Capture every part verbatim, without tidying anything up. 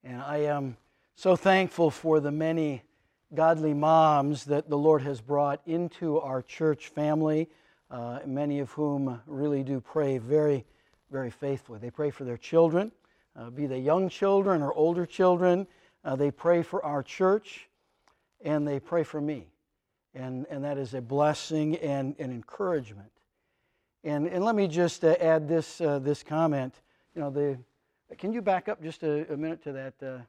And I am so thankful for the many godly moms that the Lord has brought into our church family, uh, many of whom really do pray very, very faithfully. They pray for their children, uh, be they young children or older children. Uh, they pray for our church, and they pray for me. And, and that is a blessing and an encouragement. And, and let me just uh, add this uh, this comment. You know, the can you back up just a, a minute to that uh,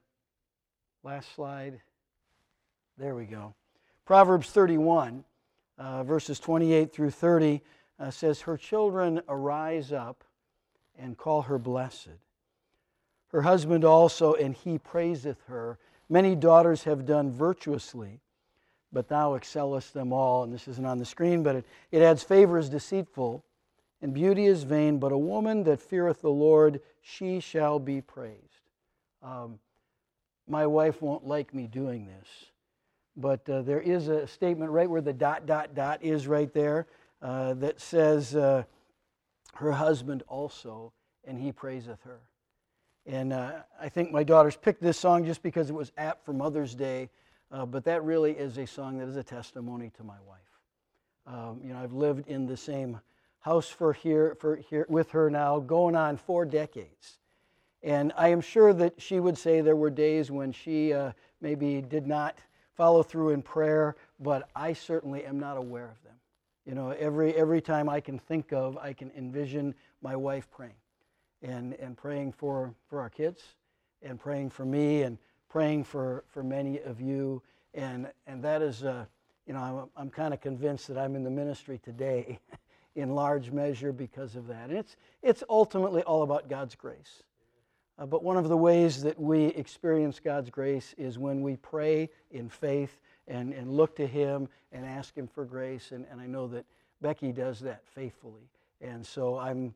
last slide? There we go. Proverbs thirty-one, uh, verses twenty-eight through thirty, uh, says, "Her children arise up and call her blessed. Her husband also, and he praiseth her. Many daughters have done virtuously, but thou excellest them all." And this isn't on the screen, but it, it adds, "Favor is deceitful, and beauty is vain, but a woman that feareth the Lord, she shall be praised." Um, my wife won't like me doing this, but uh, there is a statement right where the dot, dot, dot is right there uh, that says, uh, "Her husband also, and he praiseth her." And uh, I think my daughters picked this song just because it was apt for Mother's Day, uh, but that really is a song that is a testimony to my wife. Um, you know, I've lived in the same house for here, for here with her now, going on four decades. And I am sure that she would say there were days when she uh, maybe did not follow through in prayer, but I certainly am not aware of them. You know, every every time I can think of, I can envision my wife praying. And, and praying for, for our kids, and praying for me, and praying for, for many of you. And and that is, uh, you know, I'm, I'm kind of convinced that I'm in the ministry today in large measure because of that. And it's, it's ultimately all about God's grace. Uh, but one of the ways that we experience God's grace is when we pray in faith and, and look to Him and ask Him for grace. And, and I know that Becky does that faithfully. And so I'm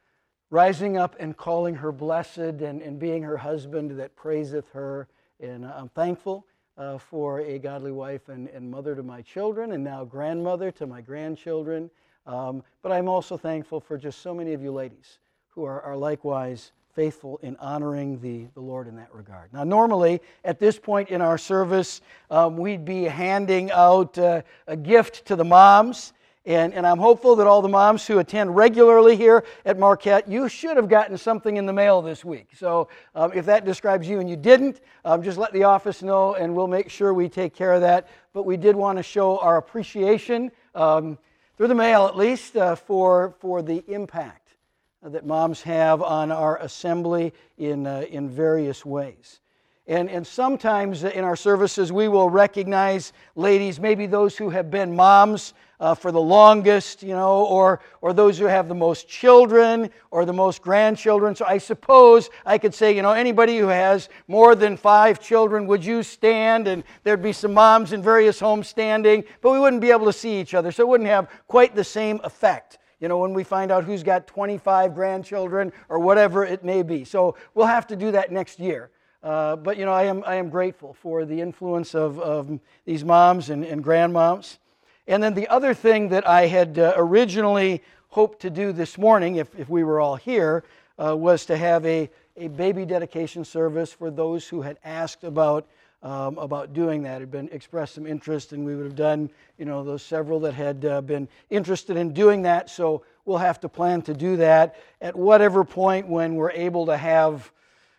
rising up and calling her blessed, and, and being her husband that praiseth her. And I'm thankful uh, for a godly wife and, and mother to my children, and now grandmother to my grandchildren. Um, but I'm also thankful for just so many of you ladies who are, are likewise faithful in honoring the, the Lord in that regard. Now, normally, at this point in our service, um, we'd be handing out uh, a gift to the moms. And, and I'm hopeful that all the moms who attend regularly here at Marquette, you should have gotten something in the mail this week. So um, if that describes you and you didn't, um, just let the office know and we'll make sure we take care of that. But we did want to show our appreciation, um, through the mail at least, uh, for, for the impact that moms have on our assembly in, uh, in various ways. And, and sometimes in our services we will recognize ladies, maybe those who have been moms uh, for the longest, you know, or, or those who have the most children or the most grandchildren. So I suppose I could say, you know, anybody who has more than five children, would you stand? And there'd be some moms in various homes standing, but we wouldn't be able to see each other. So it wouldn't have quite the same effect, you know, when we find out who's got twenty-five grandchildren or whatever it may be. So we'll have to do that next year. Uh, but, you know, I am I am grateful for the influence of, of these moms and, and grandmoms. And then the other thing that I had uh, originally hoped to do this morning, if, if we were all here, uh, was to have a, a baby dedication service for those who had asked about um, about doing that, had been expressed some interest, and we would have done, you know, those several that had uh, been interested in doing that. So we'll have to plan to do that at whatever point when we're able to have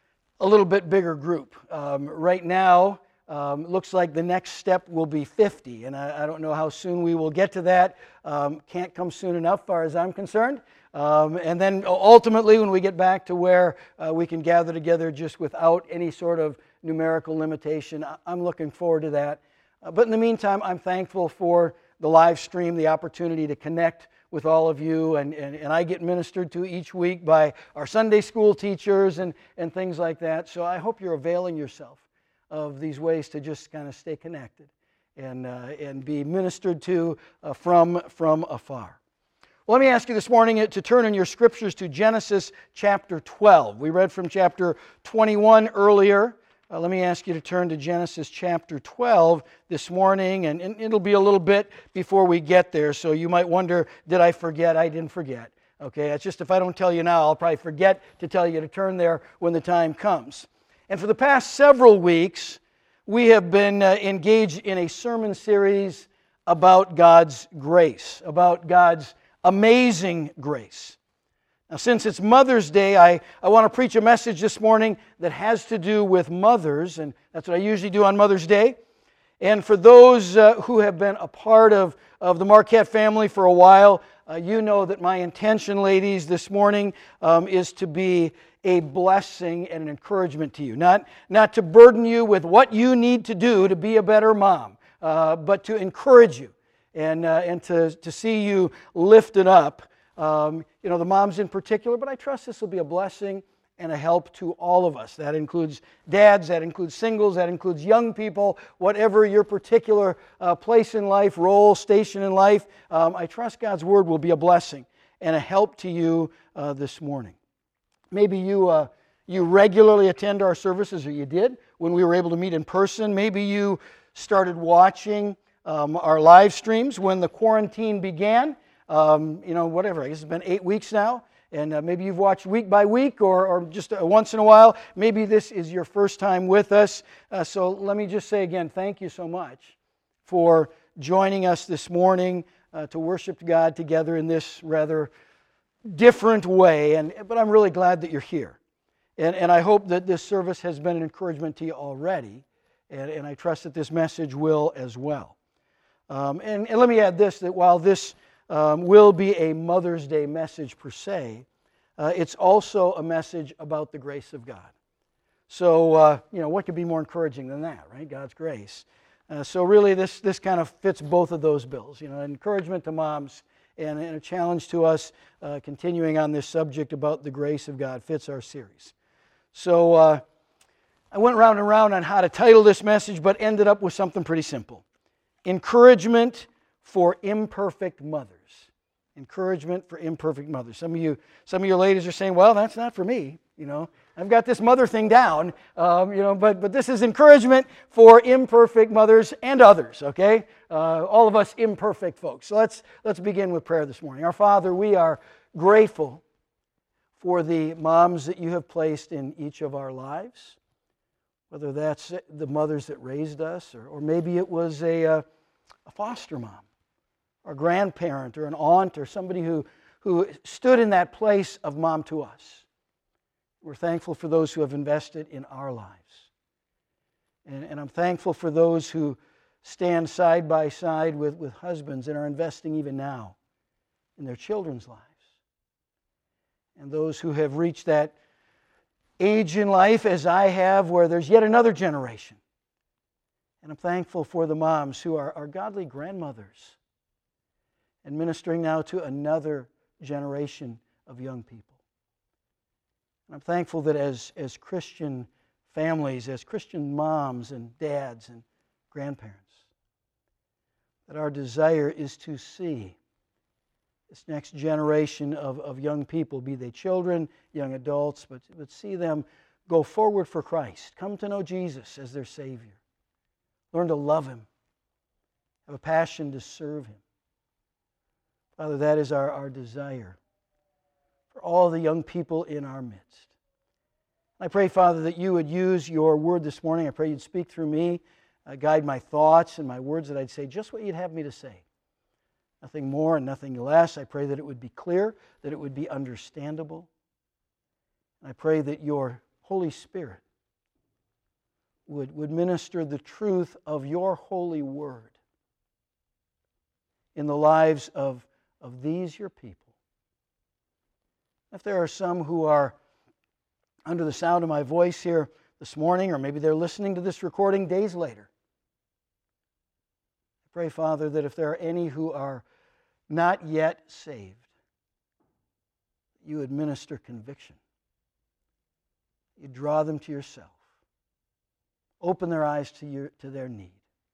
a little bit bigger group. Um, right now, um, looks like the next step will be fifty, and I, I don't know how soon we will get to that. Um, can't come soon enough, as far as I'm concerned. Um, and then ultimately, when we get back to where uh, we can gather together just without any sort of numerical limitation, I'm looking forward to that. Uh, but in the meantime, I'm thankful for the live stream, the opportunity to connect with all of you, and, and, and I get ministered to each week by our Sunday school teachers and, and things like that. So I hope you're availing yourself of these ways to just kind of stay connected and, uh, and be ministered to uh, from, from afar. Well, let me ask you this morning to turn in your scriptures to Genesis chapter twelve. We read from chapter twenty-one earlier. Uh, let me ask you to turn to Genesis chapter twelve this morning, and, and it'll be a little bit before we get there, so you might wonder, did I forget? I didn't forget. Okay, it's just if I don't tell you now, I'll probably forget to tell you to turn there when the time comes. And for the past several weeks, we have been uh, engaged in a sermon series about God's grace, about God's amazing grace. Now, since it's Mother's Day, I, I want to preach a message this morning that has to do with mothers, and that's what I usually do on Mother's Day. And for those uh, who have been a part of, of the Marquette family for a while, uh, you know that my intention, ladies, this morning um, is to be a blessing and an encouragement to you. Not, not to burden you with what you need to do to be a better mom, uh, but to encourage you and, uh, and to, to see you lifted up. Um, you know, the moms in particular, but I trust this will be a blessing and a help to all of us. That includes dads, that includes singles, that includes young people, whatever your particular uh, place in life, role, station in life. Um, I trust God's Word will be a blessing and a help to you uh, this morning. Maybe you uh, you regularly attend our services, or you did when we were able to meet in person. Maybe you started watching um, our live streams when the quarantine began. Um, you know, whatever, I guess it's been eight weeks now. And uh, maybe you've watched week by week or, or just uh, once in a while. Maybe this is your first time with us. Uh, so let me just say again, thank you so much for joining us this morning uh, to worship God together in this rather different way. And but I'm really glad that you're here. And, and I hope that this service has been an encouragement to you already. And, and I trust that this message will as well. Um, and, and let me add this, that while this Um, will be a Mother's Day message per se, uh, it's also a message about the grace of God. So, uh, you know, what could be more encouraging than that, right? God's grace. Uh, so really this, this kind of fits both of those bills, you know, encouragement to moms and, and a challenge to us uh, continuing on this subject about the grace of God fits our series. So uh, I went round and round on how to title this message, but ended up with something pretty simple. Encouragement for imperfect mothers. Encouragement for imperfect mothers. Some of you, some of you ladies are saying, "Well, that's not for me." You know, I've got this mother thing down. Um, you know, but but this is encouragement for imperfect mothers and others. Okay, uh, all of us imperfect folks. So let's let's begin with prayer this morning. Our Father, we are grateful for the moms that you have placed in each of our lives. Whether that's the mothers that raised us, or, or maybe it was a, uh, a foster mom, or grandparent, or an aunt, or somebody who, who stood in that place of mom to us. We're thankful for those who have invested in our lives. And, and I'm thankful for those who stand side by side with, with husbands and are investing even now in their children's lives. And those who have reached that age in life, as I have, where there's yet another generation. And I'm thankful for the moms who are, are godly grandmothers and ministering now to another generation of young people. And I'm thankful that as, as Christian families, as Christian moms and dads and grandparents, that our desire is to see this next generation of, of young people, be they children, young adults, but, but see them go forward for Christ, come to know Jesus as their Savior, learn to love Him, have a passion to serve Him. Father, that is our, our desire for all the young people in our midst. I pray, Father, that you would use your word this morning. I pray you'd speak through me, uh, guide my thoughts and my words, that I'd say just what you'd have me to say. Nothing more and nothing less. I pray that it would be clear, that it would be understandable. I pray that your Holy Spirit would, would minister the truth of your holy word in the lives of of these your people. If there are some who are under the sound of my voice here this morning, or maybe they're listening to this recording days later, I pray, Father, that if there are any who are not yet saved, you would minister conviction. You draw them to yourself. Open their eyes to your, to their need.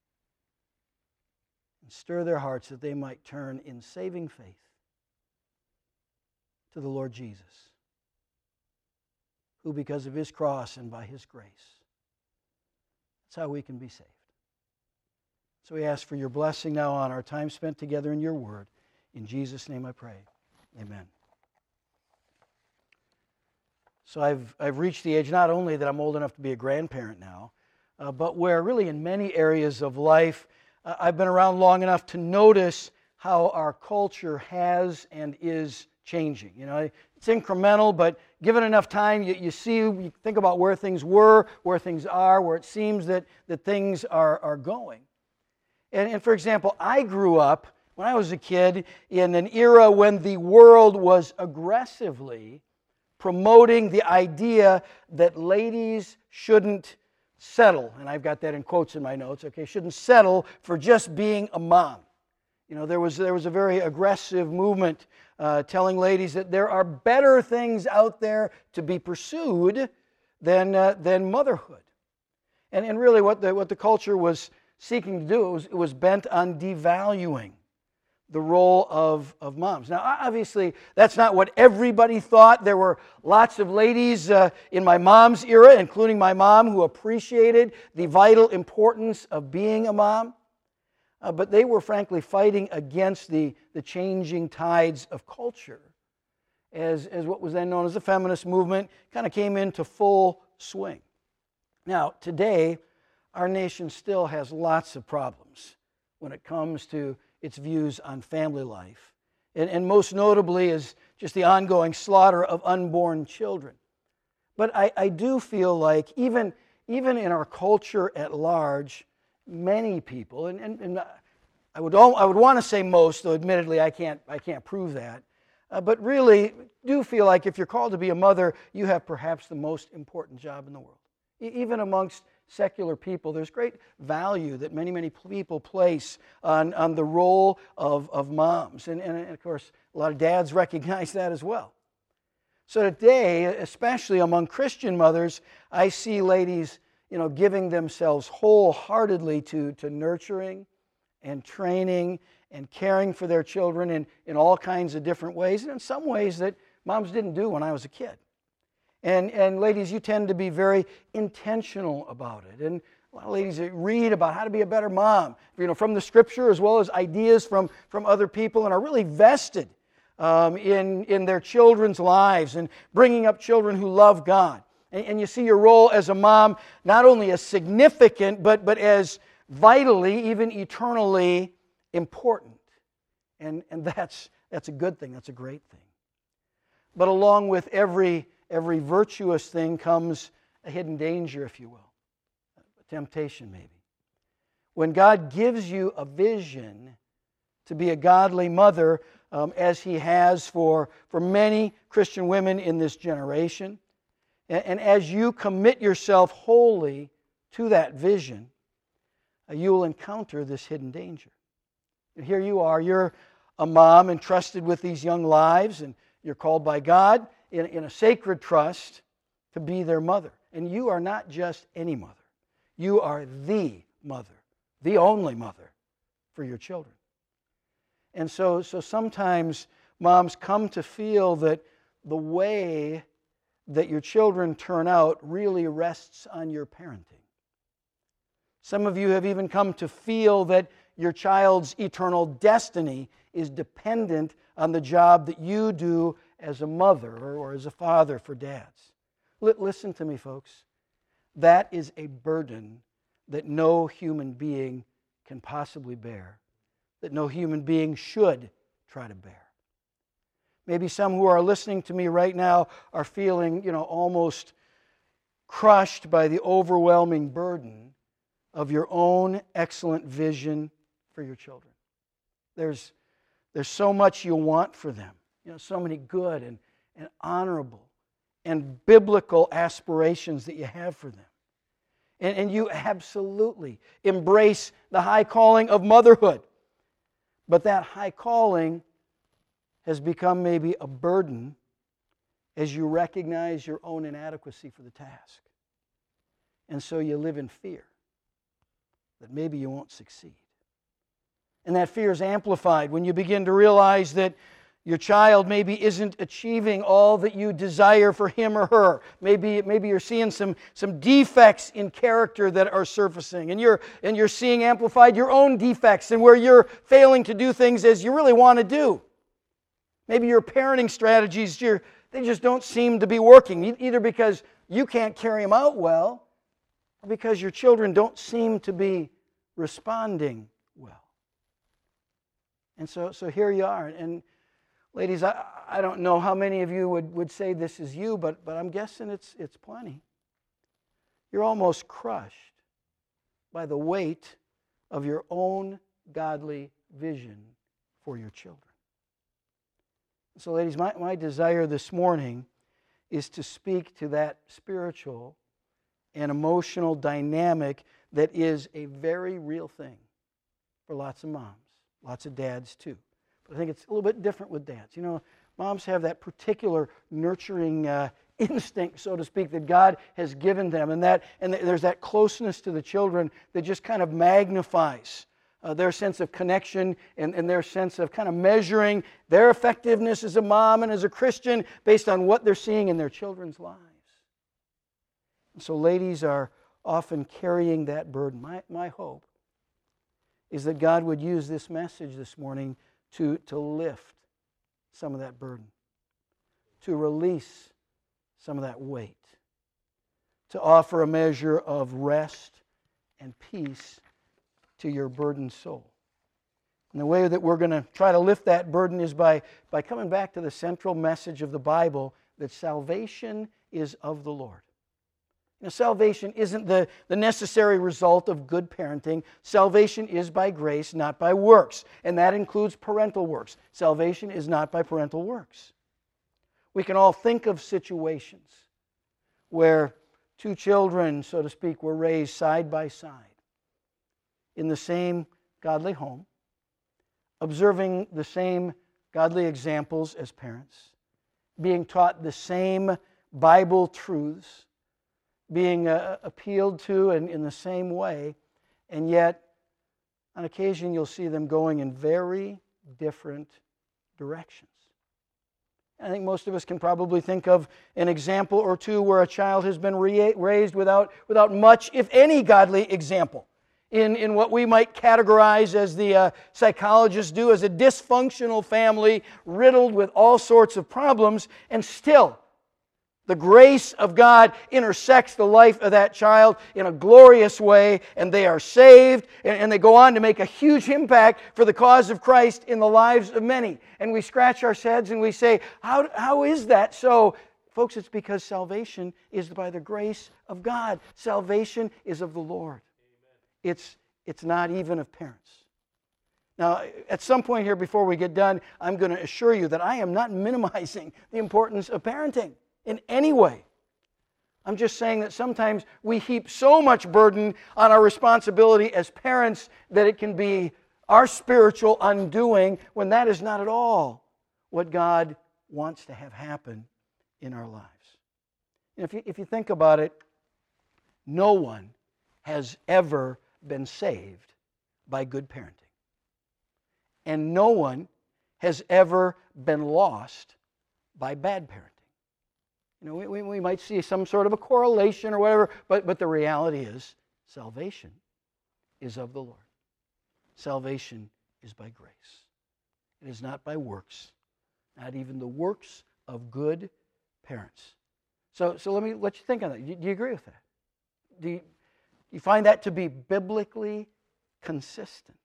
And stir their hearts that they might turn in saving faith to the Lord Jesus, who because of His cross and by His grace, that's how we can be saved. So we ask for your blessing now on our time spent together in your word. In Jesus' name I pray. Amen. So I've, I've reached the age not only that I'm old enough to be a grandparent now, uh, but where really in many areas of life, uh, I've been around long enough to notice how our culture has and is changing. You know, it's incremental, but given enough time, you, you see, you think about where things were, where things are, where it seems that, that things are, are going. And, and for example, I grew up, when I was a kid, in an era when the world was aggressively promoting the idea that ladies shouldn't settle, and I've got that in quotes in my notes, okay, shouldn't settle for just being a mom. You know, there was, there was a very aggressive movement uh, telling ladies that there are better things out there to be pursued than, uh, than motherhood. And, and really what the, what the culture was seeking to do, it was, it was bent on devaluing the role of, of moms. Now, obviously, that's not what everybody thought. There were lots of ladies uh, in my mom's era, including my mom, who appreciated the vital importance of being a mom. Uh, but they were frankly fighting against the, the changing tides of culture as, as what was then known as the feminist movement kind of came into full swing. Now, today, our nation still has lots of problems when it comes to its views on family life, and, and most notably is just the ongoing slaughter of unborn children. But I, I do feel like even, even in our culture at large, many people, and, and, and I would all, I would want to say most, though admittedly I can't, I can't prove that, uh, but really do feel like if you're called to be a mother, you have perhaps the most important job in the world. E- even amongst secular people, there's great value that many, many people place on, on the role of, of moms. And, and, of course, a lot of dads recognize that as well. So today, especially among Christian mothers, I see ladies, you know, giving themselves wholeheartedly to, to nurturing and training and caring for their children in, in all kinds of different ways, and in some ways that moms didn't do when I was a kid. And, and ladies, you tend to be very intentional about it. And a lot of ladies read about how to be a better mom, you know, from the Scripture as well as ideas from, from other people, and are really vested um, in, in their children's lives and bringing up children who love God. And, and you see your role as a mom not only as significant, but, but as vitally, even eternally important. And, and that's, that's a good thing. That's a great thing. But along with every Every virtuous thing comes a hidden danger, if you will, a temptation maybe. When God gives you a vision to be a godly mother, um, as He has for, for many Christian women in this generation, and, and as you commit yourself wholly to that vision, uh, you will encounter this hidden danger. And here you are, you're a mom entrusted with these young lives, and you're called by God In, in a sacred trust to be their mother. And you are not just any mother. You are the mother, the only mother for your children. And so, so sometimes moms come to feel that the way that your children turn out really rests on your parenting. Some of you have even come to feel that your child's eternal destiny is dependent on the job that you do as a mother or as a father for dads. L- listen to me, folks. That is a burden that no human being can possibly bear, that no human being should try to bear. Maybe some who are listening to me right now are feeling, you know, almost crushed by the overwhelming burden of your own excellent vision for your children. There's, there's so much you want for them. You know, so many good and, and honorable and biblical aspirations that you have for them. And, and you absolutely embrace the high calling of motherhood. But that high calling has become maybe a burden as you recognize your own inadequacy for the task. And so you live in fear that maybe you won't succeed. And that fear is amplified when you begin to realize that your child maybe isn't achieving all that you desire for him or her. Maybe, maybe you're seeing some, some defects in character that are surfacing, and you're, and you're seeing amplified your own defects and where you're failing to do things as you really want to do. Maybe your parenting strategies, you're they just don't seem to be working, e- either because you can't carry them out well, or because your children don't seem to be responding well. And so, so here you are. And ladies, I, I don't know how many of you would, would say this is you, but, but I'm guessing it's, it's plenty. You're almost crushed by the weight of your own godly vision for your children. So ladies, my, my desire this morning is to speak to that spiritual and emotional dynamic that is a very real thing for lots of moms, lots of dads too. But I think it's a little bit different with dads. You know, moms have that particular nurturing uh, instinct, so to speak, that God has given them, and that and there's that closeness to the children that just kind of magnifies uh, their sense of connection and, and their sense of kind of measuring their effectiveness as a mom and as a Christian based on what they're seeing in their children's lives. And so ladies are often carrying that burden. My, my hope is that God would use this message this morning to, to lift some of that burden, to release some of that weight, to offer a measure of rest and peace to your burdened soul. And the way that we're going to try to lift that burden is by, by coming back to the central message of the Bible, that salvation is of the Lord. Now, salvation isn't the, the necessary result of good parenting. Salvation is by grace, not by works. And that includes parental works. Salvation is not by parental works. We can all think of situations where two children, so to speak, were raised side by side in the same godly home, observing the same godly examples as parents, being taught the same Bible truths, being uh, appealed to in, in the same way, and yet on occasion you'll see them going in very different directions. I think most of us can probably think of an example or two where a child has been re- raised without, without much, if any, godly example in, in what we might categorize as the uh, psychologists do as a dysfunctional family riddled with all sorts of problems, and still the grace of God intersects the life of that child in a glorious way, and they are saved, and, and they go on to make a huge impact for the cause of Christ in the lives of many. And we scratch our heads and we say, how, how is that so? Folks, it's because salvation is by the grace of God. Salvation is of the Lord. It's, it's not even of parents. Now, at some point here before we get done, I'm going to assure you that I am not minimizing the importance of parenting in any way. I'm just saying that sometimes we heap so much burden on our responsibility as parents that it can be our spiritual undoing, when that is not at all what God wants to have happen in our lives. And if you, if you think about it, no one has ever been saved by good parenting. And no one has ever been lost by bad parenting. You know, we, we might see some sort of a correlation or whatever, but, but the reality is salvation is of the Lord. Salvation is by grace. It is not by works, not even the works of good parents. So, so let me let you think on that. Do you agree with that? Do you, do you find that to be biblically consistent?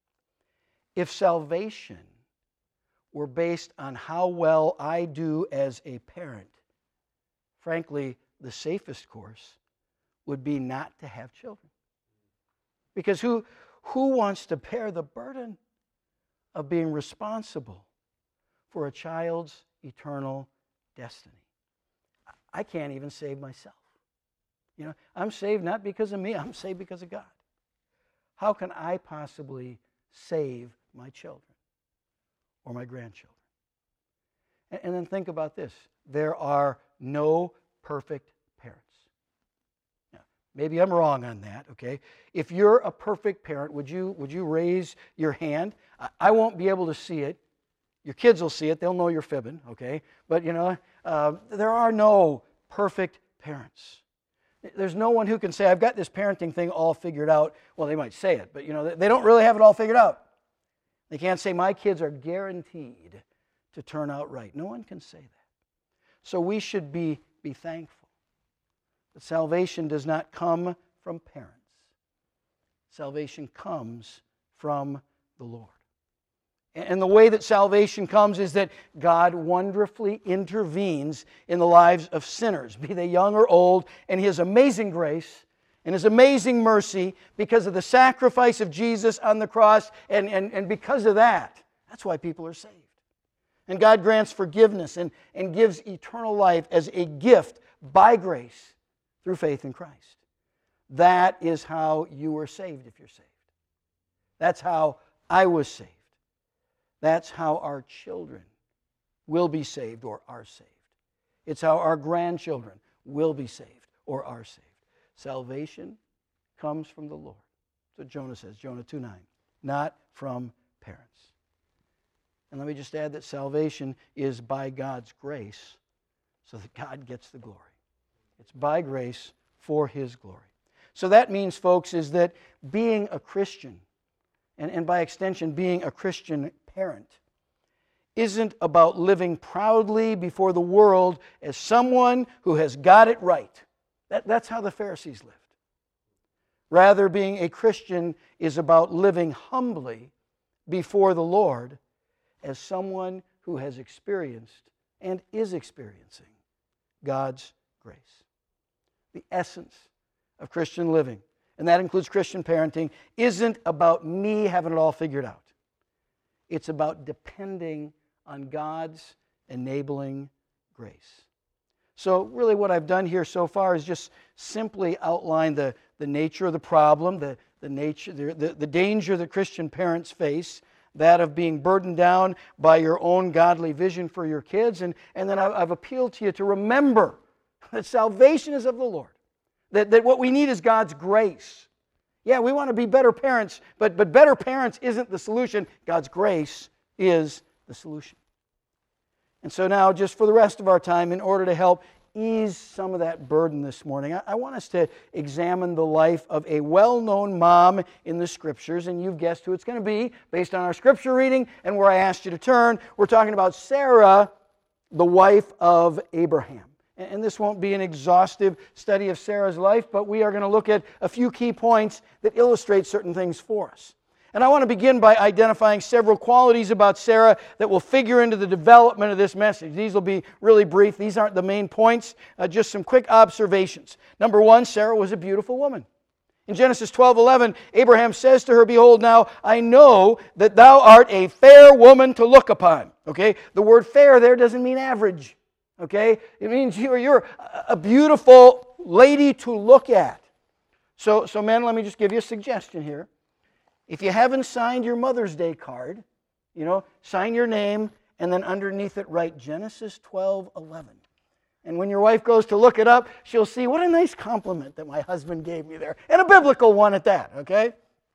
If salvation were based on how well I do as a parent, frankly, the safest course would be not to have children. Because who, who wants to bear the burden of being responsible for a child's eternal destiny? I can't even save myself. You know, I'm saved not because of me, I'm saved because of God. How can I possibly save my children or my grandchildren? And, and then think about this. There are no perfect parents. Now, maybe I'm wrong on that, okay? If you're a perfect parent, would you, would you raise your hand? I, I won't be able to see it. Your kids will see it. They'll know you're fibbing, okay? But, you know, uh, there are no perfect parents. There's no one who can say, I've got this parenting thing all figured out. Well, they might say it, but, you know, they don't really have it all figured out. They can't say, my kids are guaranteed to turn out right. No one can say that. So we should be, be thankful that salvation does not come from parents. Salvation comes from the Lord. And the way that salvation comes is that God wonderfully intervenes in the lives of sinners, be they young or old, and His amazing grace and His amazing mercy because of the sacrifice of Jesus on the cross, and, and, and because of that, that's why people are saved. And God grants forgiveness and, and gives eternal life as a gift by grace through faith in Christ. That is how you were saved if you're saved. That's how I was saved. That's how our children will be saved or are saved. It's how our grandchildren will be saved or are saved. Salvation comes from the Lord. That's what Jonah says, Jonah two nine. Not from parents. And let me just add that salvation is by God's grace so that God gets the glory. It's by grace for His glory. So that means, folks, is that being a Christian, and, and by extension being a Christian parent, isn't about living proudly before the world as someone who has got it right. That, that's how the Pharisees lived. Rather, being a Christian is about living humbly before the Lord as someone who has experienced and is experiencing God's grace. The essence of Christian living, and that includes Christian parenting, isn't about me having it all figured out. It's about depending on God's enabling grace. So really what I've done here so far is just simply outline the, the nature of the problem, the, the, nature, the, the, the danger that Christian parents face, that of being burdened down by your own godly vision for your kids. And, and then I've, I've appealed to you to remember that salvation is of the Lord, that, that what we need is God's grace. Yeah, we want to be better parents, but, but better parents isn't the solution. God's grace is the solution. And so now, just for the rest of our time, in order to help ease some of that burden this morning, I, I want us to examine the life of a well-known mom in the Scriptures, and you've guessed who it's going to be based on our Scripture reading and where I asked you to turn. We're talking about Sarah, the wife of Abraham. And this won't be an exhaustive study of Sarah's life, but we are going to look at a few key points that illustrate certain things for us. And I want to begin by identifying several qualities about Sarah that will figure into the development of this message. These will be really brief. These aren't the main points, uh, just some quick observations. Number one, Sarah was a beautiful woman. In Genesis twelve eleven, Abraham says to her, "Behold, now I know that thou art a fair woman to look upon." Okay? The word fair there doesn't mean average. Okay? It means you're, you're a beautiful lady to look at. So, so men, let me just give you a suggestion here. If you haven't signed your Mother's Day card, you know, sign your name and then underneath it write Genesis twelve eleven. And when your wife goes to look it up, she'll see what a nice compliment that my husband gave me there. And a biblical one at that, okay?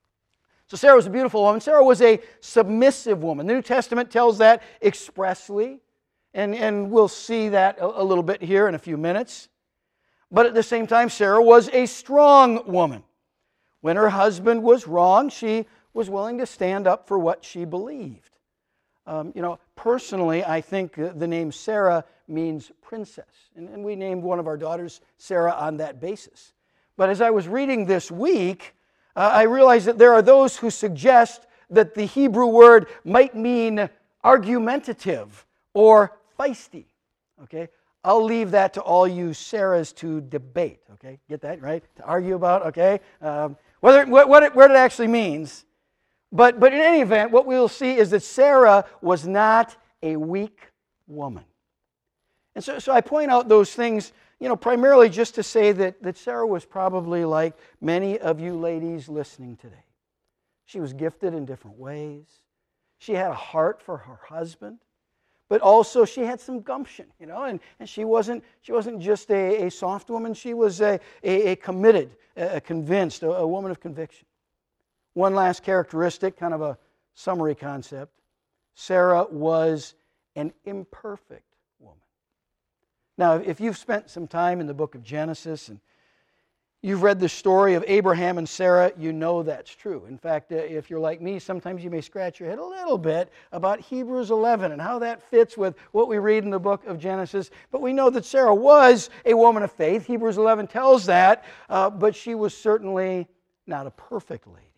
So Sarah was a beautiful woman. Sarah was a submissive woman. The New Testament tells that expressly. And, and we'll see that a, a little bit here in a few minutes. But at the same time, Sarah was a strong woman. When her husband was wrong, she was willing to stand up for what she believed. Um, you know, personally, I think the name Sarah means princess. And, and we named one of our daughters Sarah on that basis. But as I was reading this week, uh, I realized that there are those who suggest that the Hebrew word might mean argumentative or feisty. Okay? I'll leave that to all you Sarahs to debate. Okay? Get that, right? To argue about, okay? Um, whether what, what it, what it actually means. But, but in any event, what we'll see is that Sarah was not a weak woman. And so, so I point out those things, you know, primarily just to say that, that Sarah was probably like many of you ladies listening today. She was gifted in different ways. She had a heart for her husband. But also she had some gumption, you know, and, and she wasn't she wasn't just a, a soft woman, she was a, a, a committed, a convinced, a, a woman of conviction. One last characteristic, kind of a summary concept. Sarah was an imperfect woman. Now, if you've spent some time in the book of Genesis and You've read the story of Abraham and Sarah, you know that's true. In fact, uh, if you're like me, sometimes you may scratch your head a little bit about Hebrews eleven and how that fits with what we read in the book of Genesis. But we know that Sarah was a woman of faith. Hebrews eleven tells that, uh, but she was certainly not a perfect lady.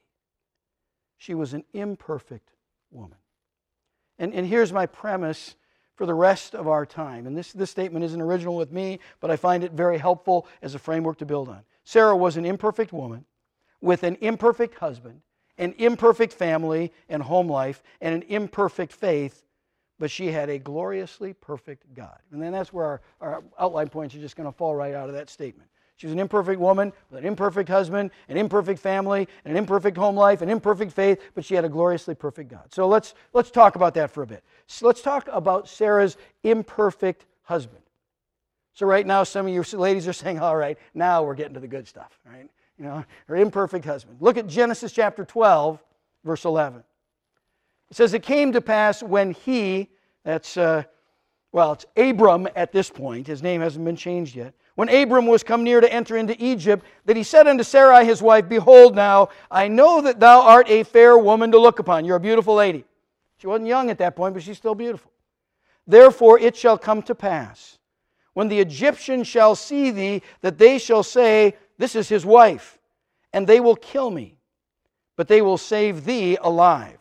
She was an imperfect woman. And, and here's my premise for the rest of our time. And this, this statement isn't original with me, but I find it very helpful as a framework to build on. Sarah was an imperfect woman with an imperfect husband, an imperfect family and home life, and an imperfect faith, but she had a gloriously perfect God. And then that's where our, our outline points are just going to fall right out of that statement. She was an imperfect woman with an imperfect husband, an imperfect family, an imperfect home life, an imperfect faith, but she had a gloriously perfect God. So let's, let's talk about that for a bit. So let's talk about Sarah's imperfect husband. So right now, some of you ladies are saying, all right, now we're getting to the good stuff, right? You know, her imperfect husband. Look at Genesis chapter twelve, verse eleven. It says, it came to pass when he, that's, uh, well, it's Abram at this point. His name hasn't been changed yet. When Abram was come near to enter into Egypt, that he said unto Sarai his wife, behold now, I know that thou art a fair woman to look upon. You're a beautiful lady. She wasn't young at that point, but she's still beautiful. Therefore it shall come to pass, when the Egyptians shall see thee, that they shall say, this is his wife, and they will kill me, but they will save thee alive.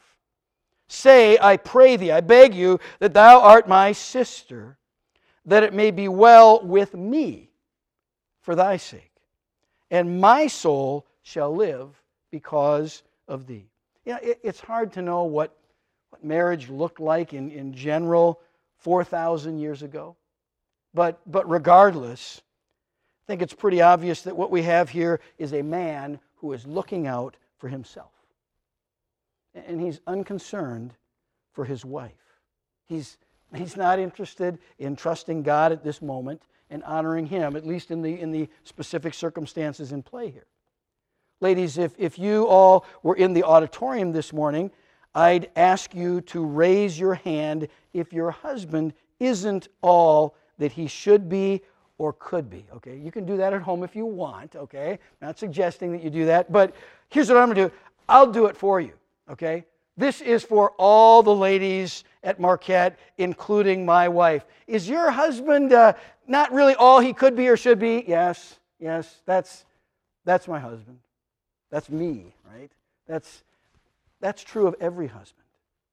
Say, I pray thee, I beg you, that thou art my sister, that it may be well with me for thy sake, and my soul shall live because of thee. You know, it, it's hard to know what, what marriage looked like in, in general four thousand years ago. But, but regardless, I think it's pretty obvious that what we have here is a man who is looking out for himself. And he's unconcerned for his wife. He's, he's not interested in trusting God at this moment and honoring Him, at least in the, in the specific circumstances in play here. Ladies, if, if you all were in the auditorium this morning, I'd ask you to raise your hand if your husband isn't all that he should be or could be, okay? You can do that at home if you want, okay? Not suggesting that you do that, but here's what I'm going to do. I'll do it for you, okay? This is for all the ladies at Marquette, including my wife. Is your husband uh, not really all he could be or should be? Yes, yes, that's, that's my husband. That's me, right? That's, that's true of every husband.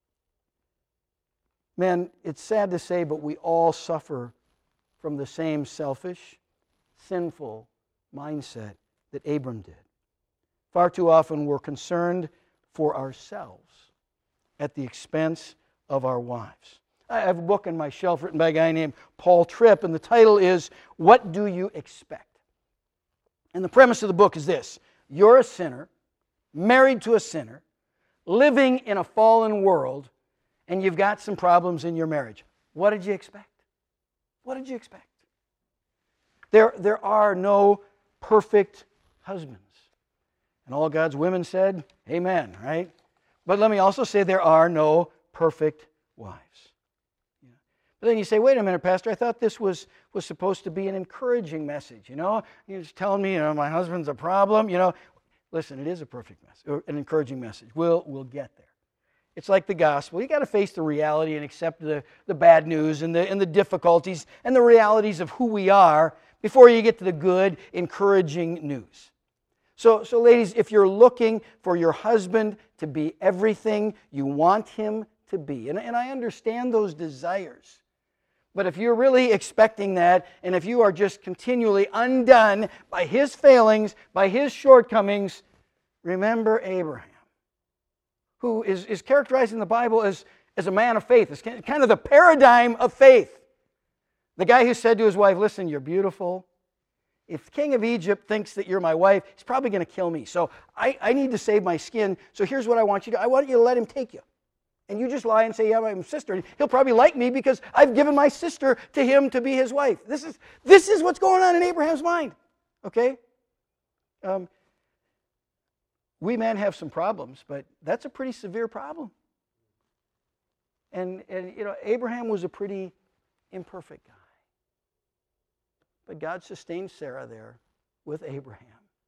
Men, it's sad to say, but we all suffer from the same selfish, sinful mindset that Abram did. Far too often we're concerned for ourselves at the expense of our wives. I have a book on my shelf written by a guy named Paul Tripp, and the title is, What Do You Expect? And the premise of the book is this: you're a sinner, married to a sinner, living in a fallen world, and you've got some problems in your marriage. What did you expect? What did you expect? There, there are no perfect husbands. And all God's women said, amen, right? But let me also say there are no perfect wives. Yeah. But then you say, wait a minute, Pastor, I thought this was, was supposed to be an encouraging message, you know? You're just telling me, you know, my husband's a problem, you know? Listen, it is a perfect message, or an encouraging message. We'll, we'll get there. It's like the gospel. You got to face the reality and accept the, the bad news and the, and the difficulties and the realities of who we are before you get to the good, encouraging news. So, so ladies, if you're looking for your husband to be everything you want him to be, and, and I understand those desires, but if you're really expecting that, and if you are just continually undone by his failings, by his shortcomings, remember Abraham, who is, is characterized in the Bible as, as a man of faith. It's kind of the paradigm of faith. The guy who said to his wife, listen, you're beautiful. If the king of Egypt thinks that you're my wife, he's probably going to kill me. So I, I need to save my skin. So here's what I want you to do. I want you to let him take you. And you just lie and say, yeah, I'm his sister. And he'll probably like me because I've given my sister to him to be his wife. This is, this is what's going on in Abraham's mind. Okay? Um, we men have some problems, but that's a pretty severe problem. And, and you know, Abraham was a pretty imperfect guy. But God sustained Sarah there with Abraham.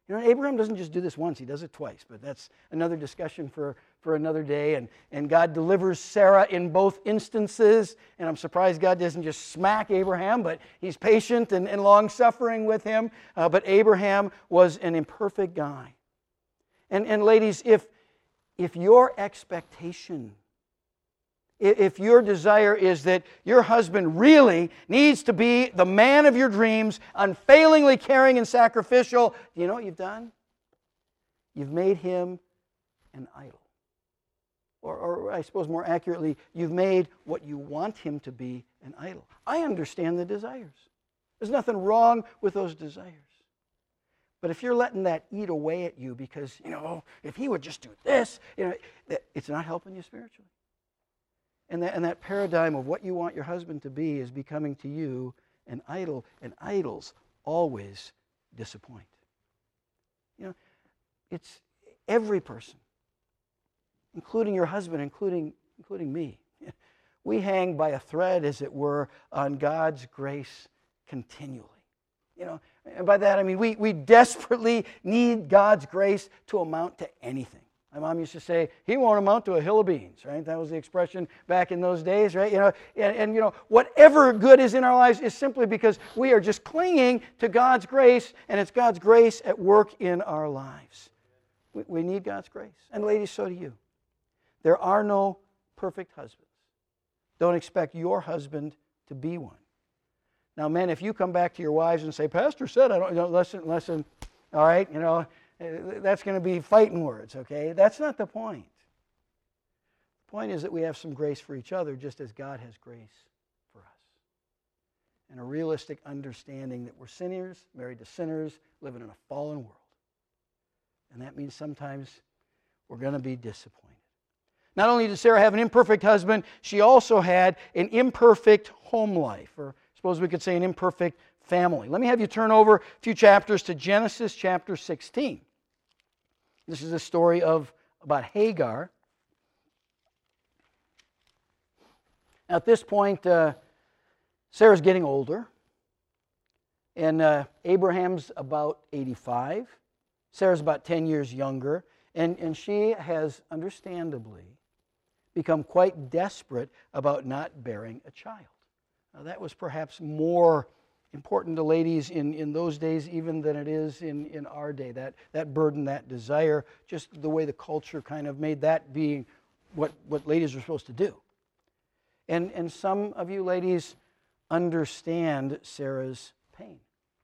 You know, Abraham doesn't just do this once, he does it twice, but that's another discussion for, for another day. And, and God delivers Sarah in both instances, and I'm surprised God doesn't just smack Abraham, but he's patient and, and long-suffering with him. Uh, but Abraham was an imperfect guy. And, and ladies, if, if your expectation, if your desire is that your husband really needs to be the man of your dreams, unfailingly caring and sacrificial, do you know what you've done? You've made him an idol. Or, or I suppose more accurately, you've made what you want him to be an idol. I understand the desires. There's nothing wrong with those desires. But if you're letting that eat away at you because, you know, if he would just do this, you know, it's not helping you spiritually. And that, and that paradigm of what you want your husband to be is becoming to you an idol, and idols always disappoint. You know, it's every person, including your husband, including, including me. We hang by a thread, as it were, on God's grace continually. You know, and by that I mean we, we desperately need God's grace to amount to anything. My mom used to say, he won't amount to a hill of beans, right? That was the expression back in those days, right? You know, and, and you know, whatever good is in our lives is simply because we are just clinging to God's grace, and it's God's grace at work in our lives. We, we need God's grace. And ladies, so do you. There are no perfect husbands. Don't expect your husband to be one. Now, men, if you come back to your wives and say, Pastor said, I don't, you know, listen, listen, all right, you know, that's going to be fighting words, okay? That's not the point. The point is that we have some grace for each other just as God has grace for us. And a realistic understanding that we're sinners, married to sinners, living in a fallen world. And that means sometimes we're going to be disappointed. Not only did Sarah have an imperfect husband, she also had an imperfect home life, or suppose we could say an imperfect family. Let me have you turn over a few chapters to Genesis chapter sixteen. This is a story of about Hagar. Now, at this point, uh, Sarah's getting older, and uh, Abraham's about eighty-five. Sarah's about ten years younger, and, and she has understandably become quite desperate about not bearing a child. Now, that was perhaps more important to ladies in, in those days even than it is in, in our day. That, that burden, that desire, just the way the culture kind of made that being what, what ladies are supposed to do. And, and some of you ladies understand Sarah's pain.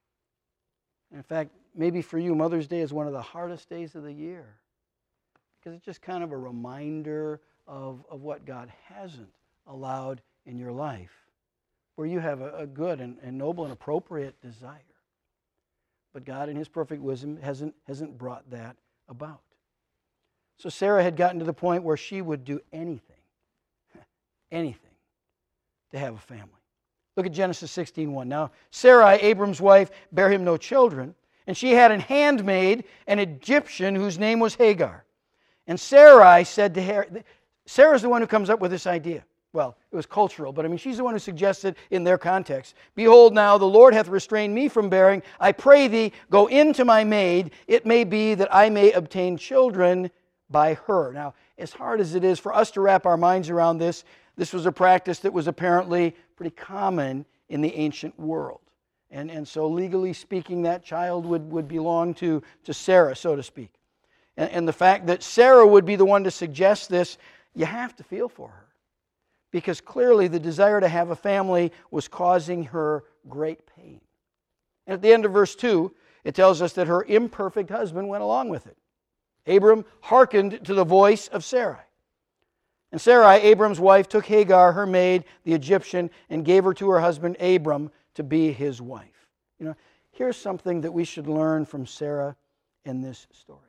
In fact, maybe for you, Mother's Day is one of the hardest days of the year because it's just kind of a reminder of, of what God hasn't allowed in your life, where you have a, a good and, and noble and appropriate desire. But God in His perfect wisdom hasn't, hasn't brought that about. So Sarah had gotten to the point where she would do anything, anything, to have a family. Look at Genesis sixteen one. Now, Sarai, Abram's wife, bare him no children, and she had an handmaid, an Egyptian, whose name was Hagar. And Sarai said to her, Sarah's the one who comes up with this idea. Well, it was cultural, but I mean, she's the one who suggested in their context. Behold, now the Lord hath restrained me from bearing. I pray thee, go in to my maid. It may be that I may obtain children by her. Now, as hard as it is for us to wrap our minds around this, this was a practice that was apparently pretty common in the ancient world. And, and so legally speaking, that child would, would belong to, to Sarah, so to speak. And, and the fact that Sarah would be the one to suggest this, you have to feel for her. Because clearly the desire to have a family was causing her great pain. And at the end of verse two, it tells us that her imperfect husband went along with it. Abram hearkened to the voice of Sarai. And Sarai, Abram's wife, took Hagar, her maid, the Egyptian, and gave her to her husband Abram to be his wife. You know, here's something that we should learn from Sarah in this story.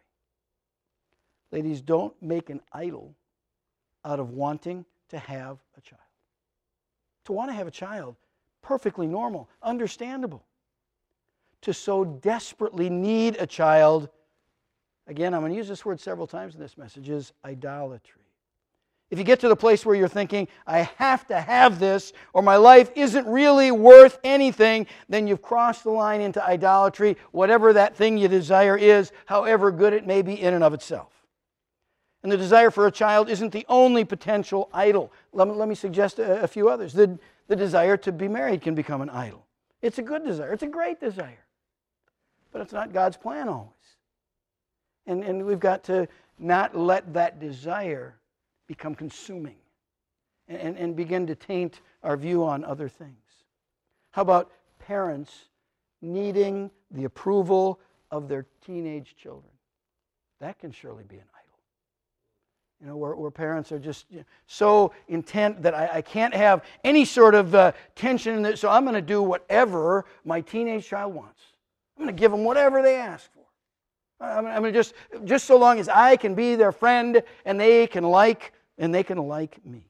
Ladies, don't make an idol out of wanting to have a child. To want to have a child, perfectly normal, understandable. To so desperately need a child, again, I'm going to use this word several times in this message, is idolatry. If you get to the place where you're thinking, I have to have this, or my life isn't really worth anything, then you've crossed the line into idolatry, whatever that thing you desire is, however good it may be in and of itself. And the desire for a child isn't the only potential idol. Let me, let me suggest a, a few others. The, the desire to be married can become an idol. It's a good desire. It's a great desire. But it's not God's plan always. And, and we've got to not let that desire become consuming and, and begin to taint our view on other things. How about parents needing the approval of their teenage children? That can surely be an idol. You know, where, where parents are just you know, so intent that I, I can't have any sort of uh, tension in it, so I'm going to do whatever my teenage child wants. I'm going to give them whatever they ask for. I'm, I'm going to just, just so long as I can be their friend and they can like and they can like me.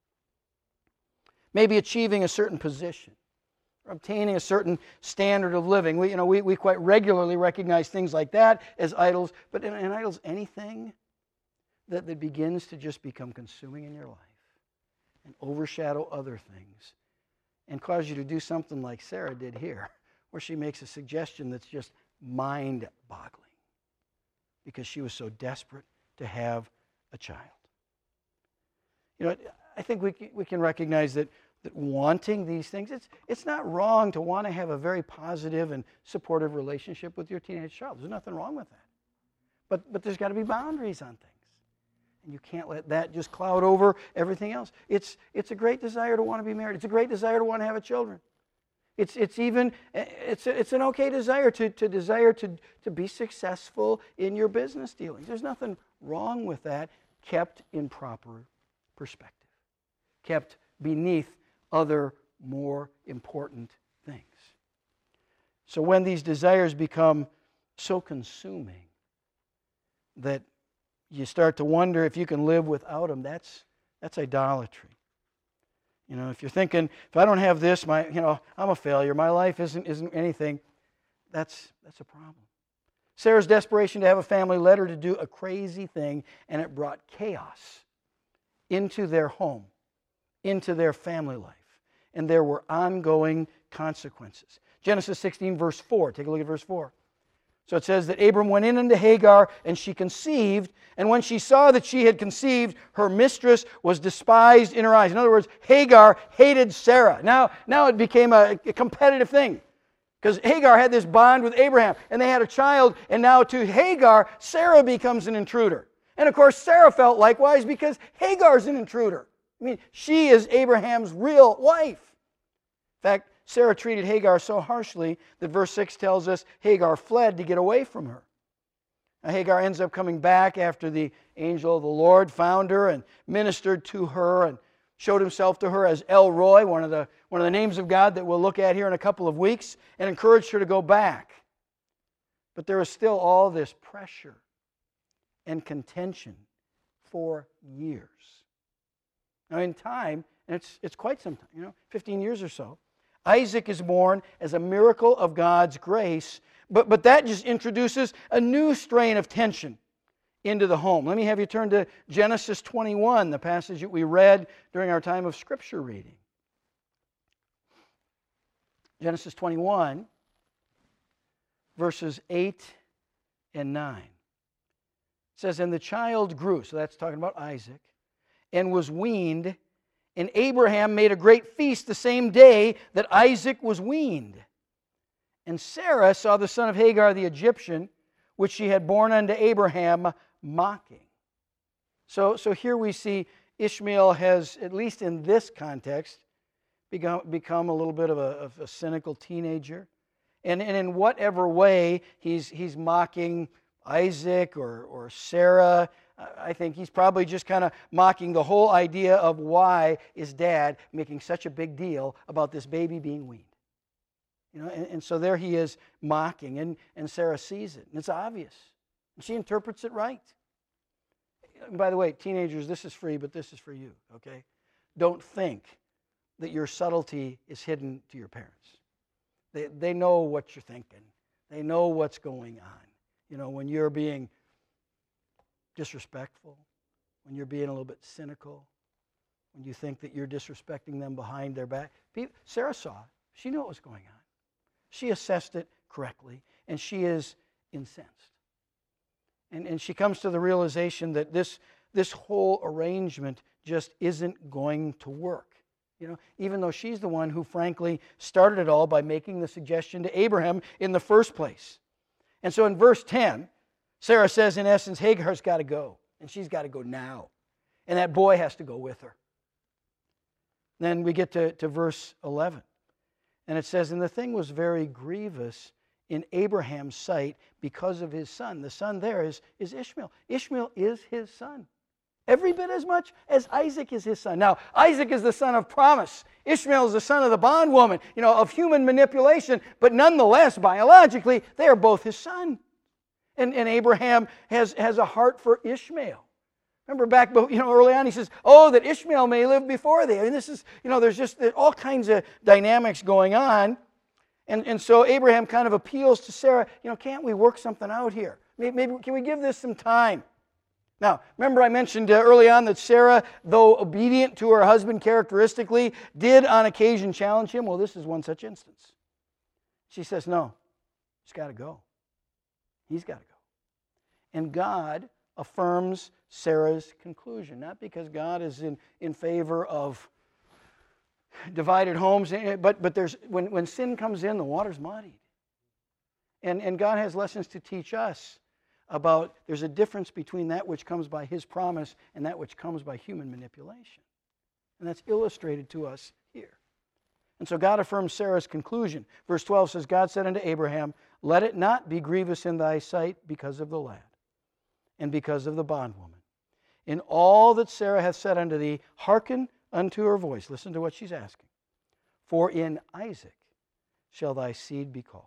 Maybe achieving a certain position, or obtaining a certain standard of living. We, you know, we, we quite regularly recognize things like that as idols, but in, in idols, anything that, that begins to just become consuming in your life and overshadow other things and cause you to do something like Sarah did here, where she makes a suggestion that's just mind-boggling because she was so desperate to have a child. You know, I think we we can recognize that, that wanting these things, it's, it's not wrong to want to have a very positive and supportive relationship with your teenage child. There's nothing wrong with that. But, but there's got to be boundaries on things. And you can't let that just cloud over everything else. It's, it's a great desire to want to be married. It's a great desire to want to have a children. It's, it's even, it's, it's an okay desire to, to desire to, to be successful in your business dealings. There's nothing wrong with that, kept in proper perspective, kept beneath other more important things. So when these desires become so consuming that you start to wonder if you can live without them, that's that's idolatry. You know, if you're thinking, if I don't have this, my you know, I'm a failure. My life isn't isn't anything. That's that's a problem. Sarah's desperation to have a family led her to do a crazy thing, and it brought chaos into their home, into their family life. And there were ongoing consequences. Genesis sixteen, verse four. Take a look at verse four. So it says that Abram went in unto Hagar, and she conceived, and when she saw that she had conceived, her mistress was despised in her eyes. In other words, Hagar hated Sarah. Now, now it became a, a competitive thing, because Hagar had this bond with Abraham, and they had a child, and now to Hagar, Sarah becomes an intruder. And of course, Sarah felt likewise because Hagar's an intruder. I mean, she is Abraham's real wife. In fact, Sarah treated Hagar so harshly that verse six tells us Hagar fled to get away from her. Now, Hagar ends up coming back after the angel of the Lord found her and ministered to her and showed himself to her as El Roi, one of the, one of the names of God that we'll look at here in a couple of weeks, and encouraged her to go back. But there is still all this pressure and contention for years. Now in time, and it's it's quite some time, you know, fifteen years or so, Isaac is born as a miracle of God's grace, but, but that just introduces a new strain of tension into the home. Let me have you turn to Genesis twenty-one, the passage that we read during our time of Scripture reading. Genesis twenty-one, verses eight and nine. It says, and the child grew, so that's talking about Isaac, and was weaned, and Abraham made a great feast the same day that Isaac was weaned. And Sarah saw the son of Hagar the Egyptian, which she had borne unto Abraham, mocking. So, so here we see Ishmael has, at least in this context, become, become a little bit of a, of a cynical teenager. And, and in whatever way he's, he's mocking Isaac or, or Sarah, I think he's probably just kind of mocking the whole idea of why is Dad making such a big deal about this baby being weaned. You know, and, and so there he is mocking, and, and Sarah sees it, and it's obvious. And she interprets it right. And by the way, teenagers, this is free, but this is for you, okay? Don't think that your subtlety is hidden to your parents. They, they know what you're thinking. They know what's going on. You know, when you're being disrespectful, when you're being a little bit cynical, when you think that you're disrespecting them behind their back. Sarah saw it. She knew what was going on. She assessed it correctly, and she is incensed. And, and she comes to the realization that this, this whole arrangement just isn't going to work. You know, even though she's the one who, frankly, started it all by making the suggestion to Abraham in the first place. And so in verse ten, Sarah says, in essence, Hagar's got to go, and she's got to go now. And that boy has to go with her. Then we get to, to verse eleven. And it says, and the thing was very grievous in Abraham's sight because of his son. The son there is, is Ishmael. Ishmael is his son. Every bit as much as Isaac is his son. Now, Isaac is the son of promise. Ishmael is the son of the bondwoman, you know, of human manipulation. But nonetheless, biologically, they are both his son. And, and Abraham has, has a heart for Ishmael. Remember back, you know, early on, he says, oh, that Ishmael may live before thee. I mean, this is, you know, there's just all kinds of dynamics going on. And, and so Abraham kind of appeals to Sarah, you know, can't we work something out here? Maybe, maybe can we give this some time? Now, remember I mentioned uh, early on that Sarah, though obedient to her husband characteristically, did on occasion challenge him. Well, this is one such instance. She says, no, he's got to go. He's got to go. And God affirms Sarah's conclusion, not because God is in, in favor of divided homes, but, but there's when, when sin comes in, the water's muddied. And, and God has lessons to teach us about there's a difference between that which comes by His promise and that which comes by human manipulation. And that's illustrated to us here. And so God affirms Sarah's conclusion. Verse twelve says, God said unto Abraham, let it not be grievous in thy sight because of the lad, and because of the bondwoman. In all that Sarah hath said unto thee, hearken unto her voice. Listen to what she's asking. For in Isaac shall thy seed be called.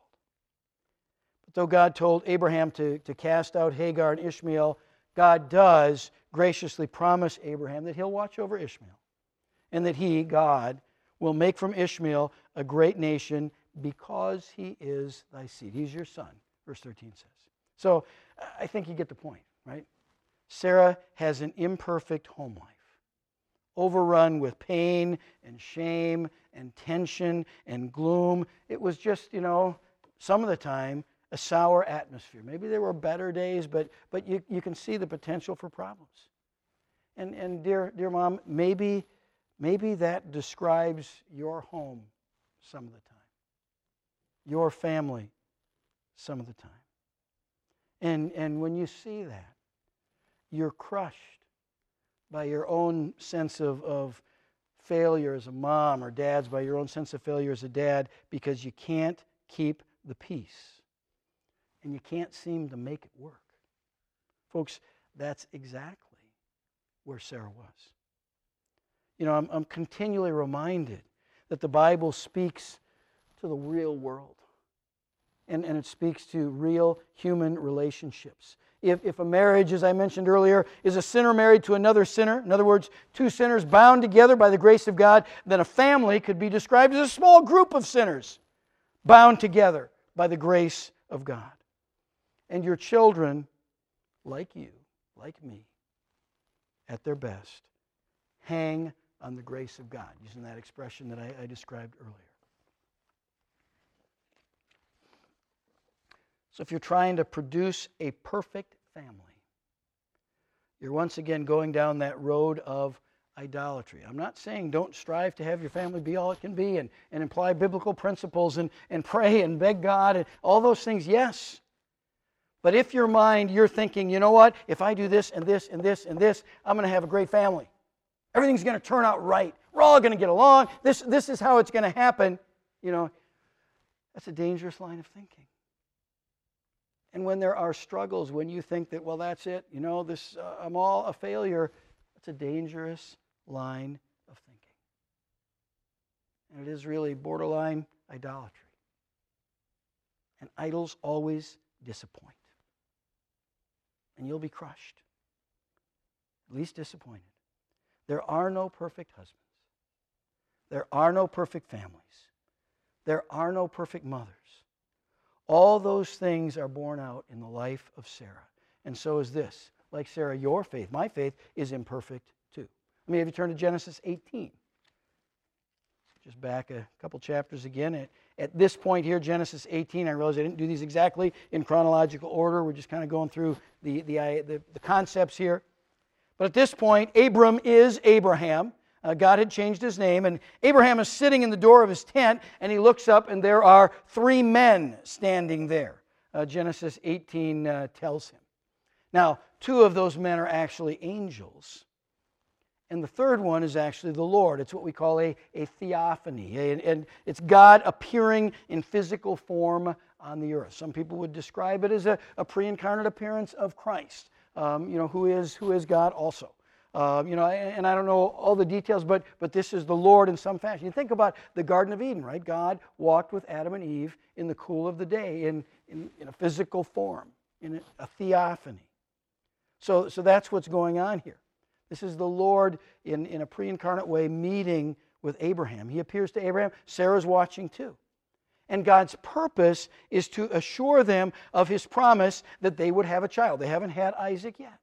But though God told Abraham to, to cast out Hagar and Ishmael, God does graciously promise Abraham that He'll watch over Ishmael, and that He, God, will make from Ishmael a great nation because he is thy seed. He's your son, verse thirteen says. So I think you get the point, right? Sarah has an imperfect home life, overrun with pain and shame and tension and gloom. It was just, you know, some of the time, a sour atmosphere. Maybe there were better days, but but you, you can see the potential for problems. And and dear dear mom, maybe maybe that describes your home some of the time. Your family some of the time. And and when you see that, you're crushed by your own sense of, of failure as a mom, or dad's by your own sense of failure as a dad, because you can't keep the peace. And you can't seem to make it work. Folks, that's exactly where Sarah was. You know, I'm, I'm continually reminded that the Bible speaks to the real world. And, and it speaks to real human relationships. If, if a marriage, as I mentioned earlier, is a sinner married to another sinner, in other words, two sinners bound together by the grace of God, then a family could be described as a small group of sinners bound together by the grace of God. And your children, like you, like me, at their best, hang on the grace of God, using that expression that I, I described earlier. So if you're trying to produce a perfect family, you're once again going down that road of idolatry. I'm not saying don't strive to have your family be all it can be and, and imply biblical principles and, and pray and beg God and all those things, yes. But if your mind, you're thinking, you know what, if I do this and this and this and this, I'm going to have a great family. Everything's going to turn out right. We're all going to get along. This, this is how it's going to happen. You know, that's a dangerous line of thinking. And when there are struggles, when you think that, well, that's it, you know, this uh, I'm all a failure, that's a dangerous line of thinking. And it is really borderline idolatry. And idols always disappoint. And you'll be crushed, at least disappointed. There are no perfect husbands. There are no perfect families. There are no perfect mothers. All those things are borne out in the life of Sarah. And so is this. Like Sarah, your faith, my faith, is imperfect too. Let me have you turn to Genesis eighteen. Just back a couple chapters again. At, at this point here, Genesis eighteen, I realize I didn't do these exactly in chronological order. We're just kind of going through the, the, the, the concepts here. But at this point, Abram is Abraham. Uh, God had changed his name, and Abraham is sitting in the door of his tent, and he looks up, and there are three men standing there. Uh, Genesis eighteen uh, tells him. Now, two of those men are actually angels. And the third one is actually the Lord. It's what we call a, a theophany. And, and it's God appearing in physical form on the earth. Some people would describe it as a, a pre-incarnate appearance of Christ, um, you know, who is, who is God also. Uh, you know, and I don't know all the details, but, but this is the Lord in some fashion. You think about the Garden of Eden, right? God walked with Adam and Eve in the cool of the day in, in, in a physical form, in a, a theophany. So, so that's what's going on here. This is the Lord in, in a pre-incarnate way meeting with Abraham. He appears to Abraham. Sarah's watching too. And God's purpose is to assure them of His promise that they would have a child. They haven't had Isaac yet.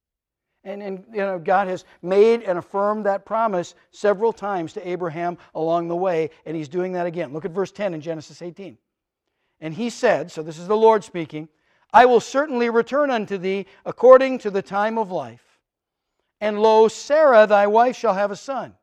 And, and you know, God has made and affirmed that promise several times to Abraham along the way, and He's doing that again. Look at verse ten in Genesis eighteen. And He said, so this is the Lord speaking, I will certainly return unto thee according to the time of life. And lo, Sarah thy wife shall have a son.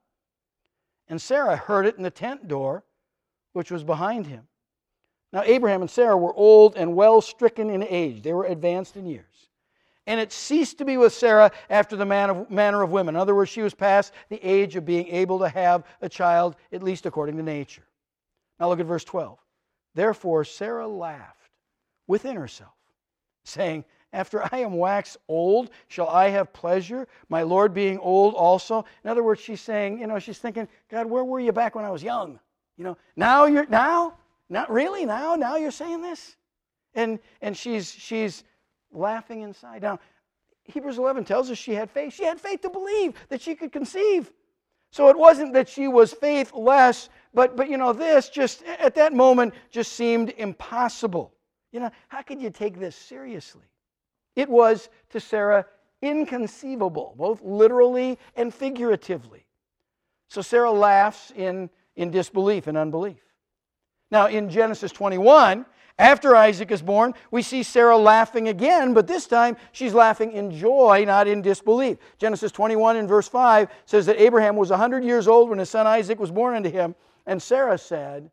And Sarah heard it in the tent door, which was behind him. Now Abraham and Sarah were old and well stricken in age. They were advanced in years. And it ceased to be with Sarah after the manner of women. In other words, she was past the age of being able to have a child, at least according to nature. Now look at verse twelve. Therefore Sarah laughed within herself, saying, after I am waxed old, shall I have pleasure, my Lord being old also? In other words, she's saying, you know, she's thinking, God, where were you back when I was young? You know, now you're, now? Not really, now? Now you're saying this? And and she's she's laughing inside. Now, Hebrews eleven tells us she had faith. She had faith to believe that she could conceive. So it wasn't that she was faithless, but, but you know, this just, at that moment, just seemed impossible. You know, how could you take this seriously? It was, to Sarah, inconceivable, both literally and figuratively. So Sarah laughs in, in disbelief and unbelief. Now, in Genesis twenty-one, after Isaac is born, we see Sarah laughing again, but this time she's laughing in joy, not in disbelief. Genesis twenty-one in verse five says that Abraham was a hundred years old when his son Isaac was born unto him, and Sarah said,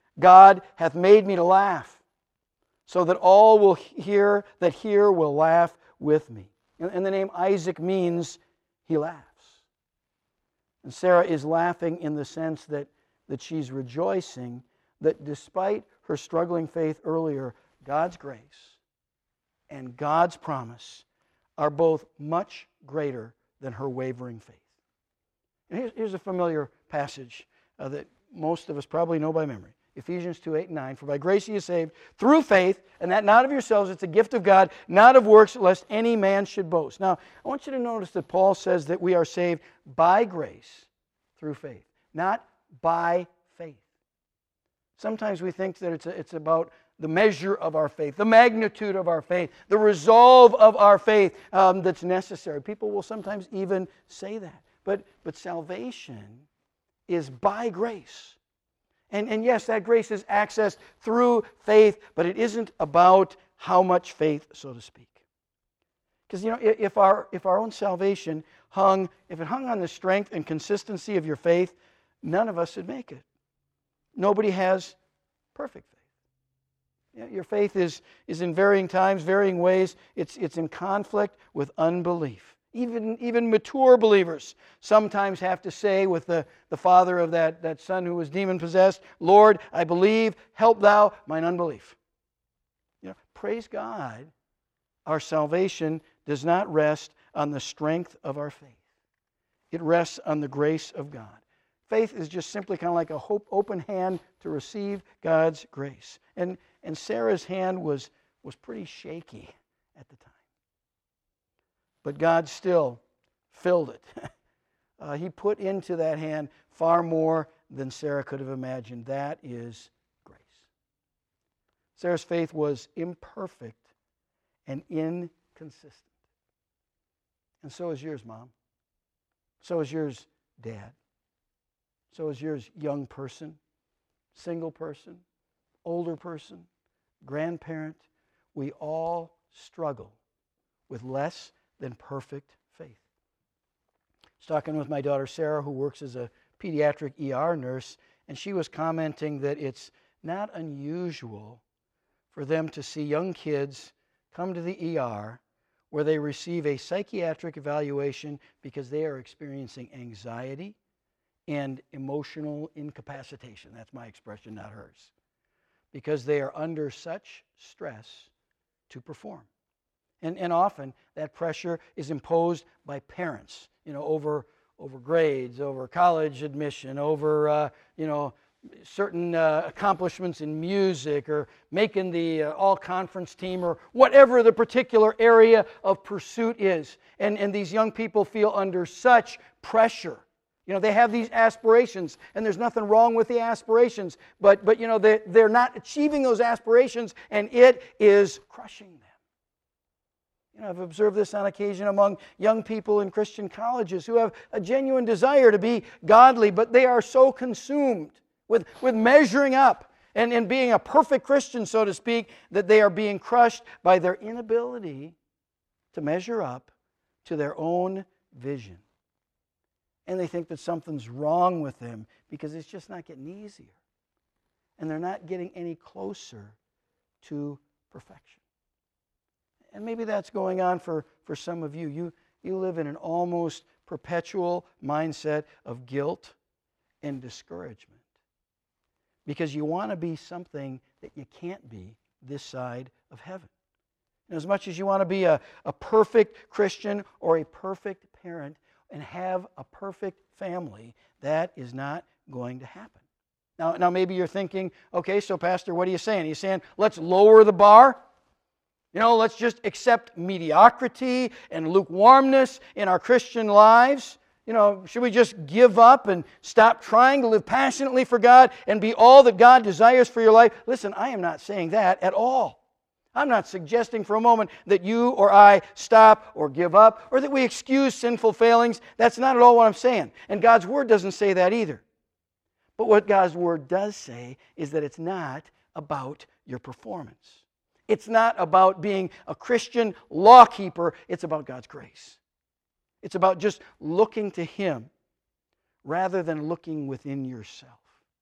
God hath made me to laugh, so that all will hear that hear will laugh with me. And the name Isaac means he laughs. And Sarah is laughing in the sense that, that she's rejoicing that despite her struggling faith earlier, God's grace and God's promise are both much greater than her wavering faith. And here's, here's a familiar passage uh, that most of us probably know by memory. Ephesians two, eight, and nine. For by grace ye are saved through faith, and that not of yourselves, it's a gift of God, not of works, lest any man should boast. Now, I want you to notice that Paul says that we are saved by grace through faith, not by faith. Sometimes we think that it's, a, it's about the measure of our faith, the magnitude of our faith, the resolve of our faith um, that's necessary. People will sometimes even say that. But, but salvation is by grace. And, and yes, that grace is accessed through faith, but it isn't about how much faith, so to speak. Because, you know, if our, if our own salvation hung, if it hung on the strength and consistency of your faith, none of us would make it. Nobody has perfect faith. Your faith is, is in varying times, varying ways. It's, it's in conflict with unbelief. Even, even mature believers sometimes have to say with the, the father of that, that son who was demon-possessed, Lord, I believe, help thou mine unbelief. You know, praise God, our salvation does not rest on the strength of our faith. It rests on the grace of God. Faith is just simply kind of like a hope, open hand to receive God's grace. And, and Sarah's hand was, was pretty shaky at the time. But God still filled it. uh, he put into that hand far more than Sarah could have imagined. That is grace. Sarah's faith was imperfect and inconsistent. And so is yours, Mom. So is yours, dad. So is yours, young person, single person, older person, grandparent. We all struggle with less than perfect faith. I was talking with my daughter Sarah, who works as a pediatric E R nurse, and she was commenting that it's not unusual for them to see young kids come to the E R where they receive a psychiatric evaluation because they are experiencing anxiety and emotional incapacitation. That's my expression, not hers. Because they are under such stress to perform. And, and often that pressure is imposed by parents, you know, over, over grades, over college admission, over, uh, you know, certain uh, accomplishments in music, or making the uh, all-conference team, or whatever the particular area of pursuit is. And, and these young people feel under such pressure. You know, they have these aspirations, and there's nothing wrong with the aspirations, but, but you know, they, they're not achieving those aspirations, and it is crushing them. You know, I've observed this on occasion among young people in Christian colleges who have a genuine desire to be godly, but they are so consumed with, with measuring up and, and being a perfect Christian, so to speak, that they are being crushed by their inability to measure up to their own vision. And they think that something's wrong with them because it's just not getting easier. And they're not getting any closer to perfection. And maybe that's going on for, for some of you. You, you live in an almost perpetual mindset of guilt and discouragement because you want to be something that you can't be this side of heaven. And as much as you want to be a, a perfect Christian or a perfect parent and have a perfect family, that is not going to happen. Now, now maybe you're thinking, okay, so Pastor, what are you saying? Are you saying, let's lower the bar? You know, let's just accept mediocrity and lukewarmness in our Christian lives? You know, should we just give up and stop trying to live passionately for God and be all that God desires for your life? Listen, I am not saying that at all. I'm not suggesting for a moment that you or I stop or give up or that we excuse sinful failings. That's not at all what I'm saying. And God's Word doesn't say that either. But what God's Word does say is that it's not about your performance. It's not about being a Christian law keeper. It's about God's grace. It's about just looking to Him rather than looking within yourself.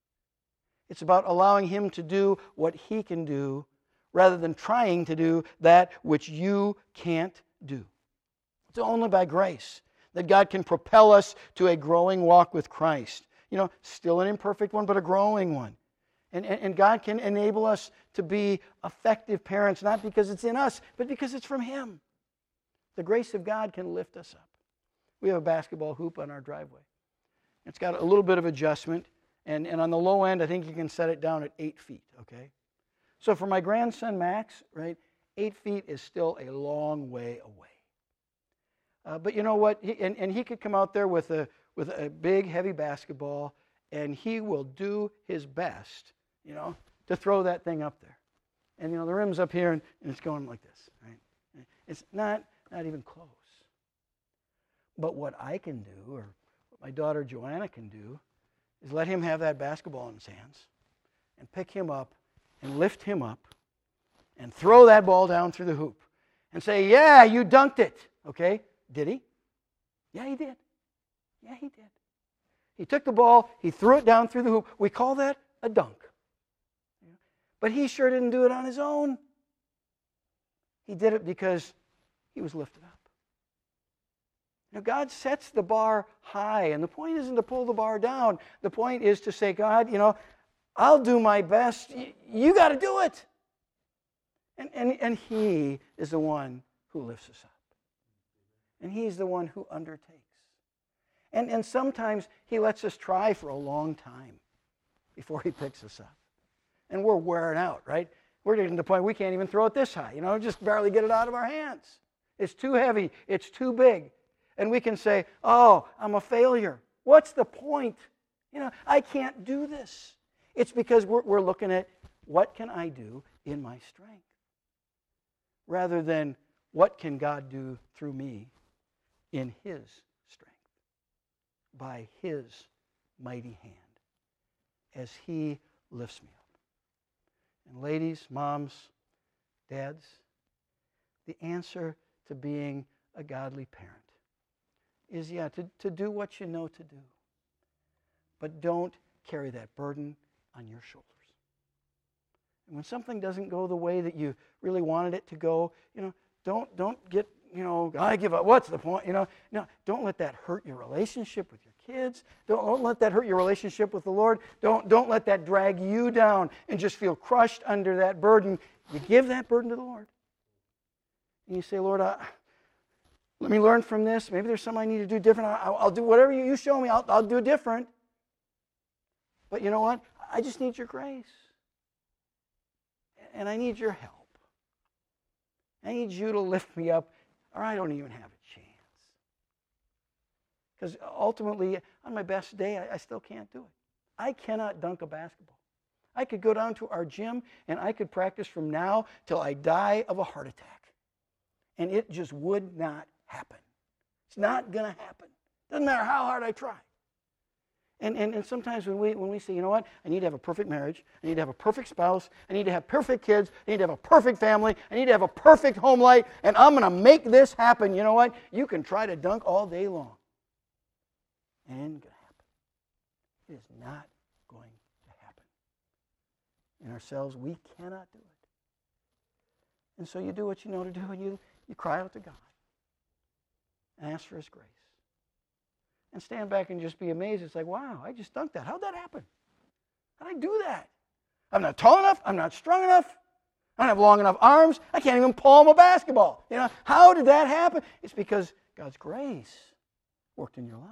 It's about allowing Him to do what He can do rather than trying to do that which you can't do. It's only by grace that God can propel us to a growing walk with Christ. You know, still an imperfect one, but a growing one. And, and, and God can enable us to be effective parents, not because it's in us, but because it's from Him. The grace of God can lift us up. We have a basketball hoop on our driveway. It's got a little bit of adjustment, and, and on the low end, I think you can set it down at eight feet, okay? So for my grandson, Max, right, eight feet is still a long way away. Uh, but you know what? He, and, and he could come out there with a, with a big, heavy basketball, and he will do his best, you know, to throw that thing up there. And, you know, the rim's up here, and, and it's going like this, right? It's not, not even close. But what I can do, or what my daughter Joanna can do, is let him have that basketball in his hands and pick him up and lift him up and throw that ball down through the hoop and say, yeah, you dunked it. Okay? Did he? Yeah, he did. Yeah, he did. He took the ball, he threw it down through the hoop. We call that a dunk. But he sure didn't do it on his own. He did it because he was lifted up. Now, God sets the bar high, and the point isn't to pull the bar down. The point is to say, God, you know, I'll do my best. You, you got to do it. And, and, and He is the one who lifts us up. And He's the one who undertakes. And, and sometimes He lets us try for a long time before He picks us up. And we're wearing out, right? We're getting to the point we can't even throw it this high. You know, just barely get it out of our hands. It's too heavy. It's too big. And we can say, oh, I'm a failure. What's the point? You know, I can't do this. It's because we're, we're looking at what can I do in my strength rather than what can God do through me in His strength. by His mighty hand as He lifts me up. And ladies, moms, dads, the answer to being a godly parent is, yeah, to, to do what you know to do. But don't carry that burden on your shoulders. And when something doesn't go the way that you really wanted it to go, you know, don't don't get, you know, I give up. What's the point? You know, no, don't let that hurt your relationship with your kids. Don't, don't let that hurt your relationship with the Lord. Don't don't let that drag you down and just feel crushed under that burden. You give that burden to the Lord. And you say, Lord, I, let me learn from this. Maybe there's something I need to do different. I'll, I'll do whatever you show me. I'll, I'll do different. But you know what? I just need your grace. And I need your help. I need you to lift me up, or I don't even have a chance. Because ultimately, on my best day, I, I still can't do it. I cannot dunk a basketball. I could go down to our gym, and I could practice from now till I die of a heart attack. And it just would not happen. It's not going to happen. Doesn't matter how hard I try. And, and and sometimes when we when we say, you know what, I need to have a perfect marriage, I need to have a perfect spouse, I need to have perfect kids, I need to have a perfect family, I need to have a perfect home life, and I'm going to make this happen. You know what? You can try to dunk all day long. And it ain't going to happen. It is not going to happen. In ourselves, we cannot do it. And so you do what you know to do, and you, you cry out to God and ask for His grace. And stand back and just be amazed. It's like, wow, I just dunked that. How'd that happen? How'd I do that? I'm not tall enough. I'm not strong enough. I don't have long enough arms. I can't even palm a basketball. You know, how did that happen? It's because God's grace worked in your life.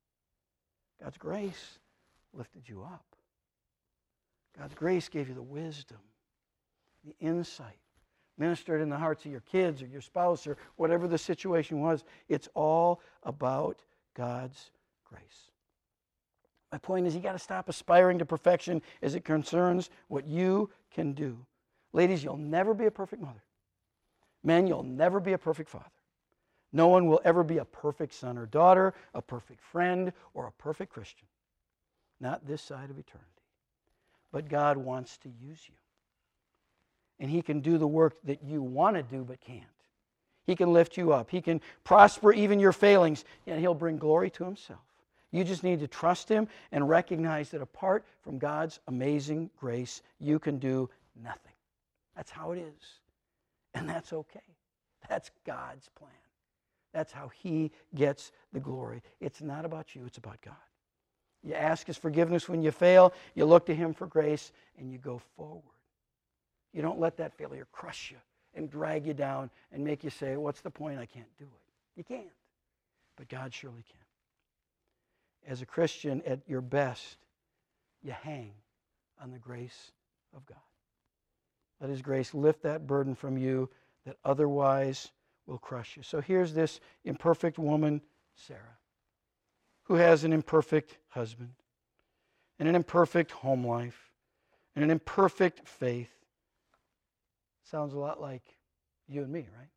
God's grace lifted you up. God's grace gave you the wisdom, the insight, ministered in the hearts of your kids or your spouse or whatever the situation was. It's all about God's grace. My point is, you got to stop aspiring to perfection as it concerns what you can do. Ladies, you'll never be a perfect mother. Men, you'll never be a perfect father. No one will ever be a perfect son or daughter, a perfect friend, or a perfect Christian. Not this side of eternity. But God wants to use you. And He can do the work that you want to do but can't. He can lift you up. He can prosper even your failings, and He'll bring glory to Himself. You just need to trust Him and recognize that apart from God's amazing grace, you can do nothing. That's how it is. And that's okay. That's God's plan. That's how He gets the glory. It's not about you, it's about God. You ask His forgiveness when you fail, you look to Him for grace, and you go forward. You don't let that failure crush you and drag you down and make you say, what's the point? I can't do it. You can't. But God surely can. As a Christian, at your best, you hang on the grace of God. Let His grace lift that burden from you that otherwise will crush you. So here's this imperfect woman, Sarah, who has an imperfect husband and an imperfect home life and an imperfect faith. Sounds a lot like you and me, right?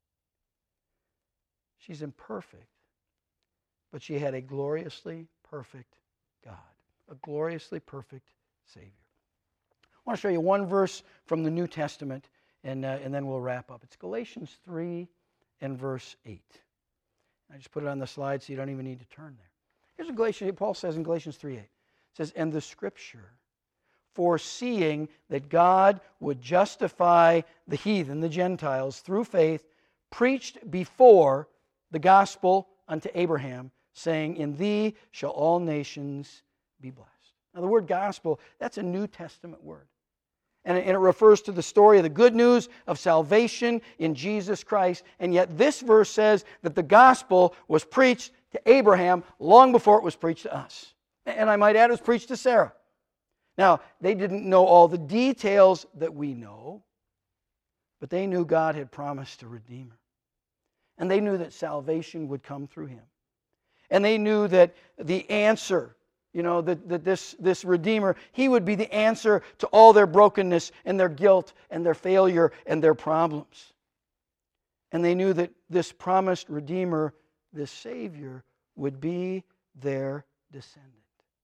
She's imperfect, but she had a gloriously perfect God, a gloriously perfect Savior. I want to show you one verse from the New Testament, and, uh, and then we'll wrap up. It's Galatians three and verse eight. I just put it on the slide so you don't even need to turn there. Here's what Galatians, Paul says in Galatians three eight. It says, and the Scripture, foreseeing that God would justify the heathen, the Gentiles, through faith, preached before the gospel unto Abraham, saying, in thee shall all nations be blessed. Now the word gospel, that's a New Testament word. And it, and it refers to the story of the good news of salvation in Jesus Christ. And yet this verse says that the gospel was preached to Abraham long before it was preached to us. And I might add, it was preached to Sarah. Now, they didn't know all the details that we know, but they knew God had promised a Redeemer. And they knew that salvation would come through Him. And they knew that the answer, you know, that, that this, this Redeemer, He would be the answer to all their brokenness and their guilt and their failure and their problems. And they knew that this promised Redeemer, this Savior, would be their descendant.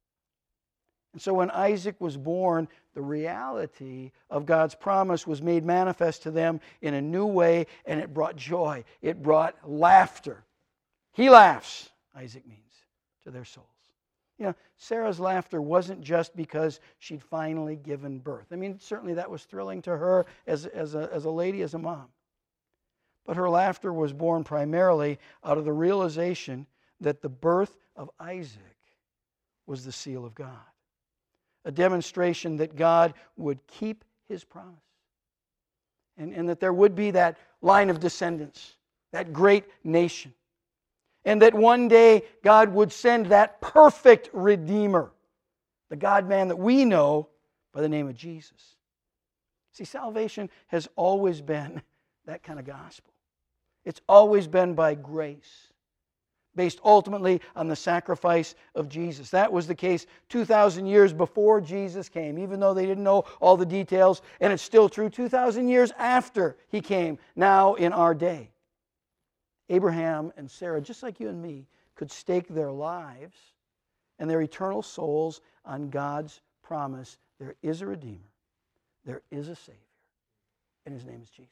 And so when Isaac was born, the reality of God's promise was made manifest to them in a new way, and it brought joy. It brought laughter. He laughs, Isaac means, to their souls. You know, Sarah's laughter wasn't just because she'd finally given birth. I mean, certainly that was thrilling to her as, as, a, as a lady, as a mom. But her laughter was born primarily out of the realization that the birth of Isaac was the seal of God. A demonstration that God would keep His promise. And, and that there would be that line of descendants, that great nation. And that one day God would send that perfect Redeemer, the God-man that we know by the name of Jesus. See, salvation has always been that kind of gospel. It's always been by grace, based ultimately on the sacrifice of Jesus. That was the case two thousand years before Jesus came, even though they didn't know all the details, and it's still true two thousand years after He came, now in our day. Abraham and Sarah, just like you and me, could stake their lives and their eternal souls on God's promise. There is a Redeemer. There is a Savior. And His name is Jesus.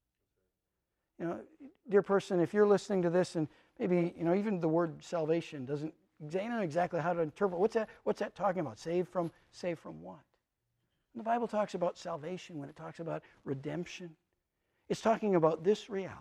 You know, dear person, if you're listening to this and maybe, you know, even the word salvation doesn't, you don't know exactly how to interpret. What's that, what's that talking about? Saved from, saved from what? And the Bible talks about salvation when it talks about redemption. It's talking about this reality.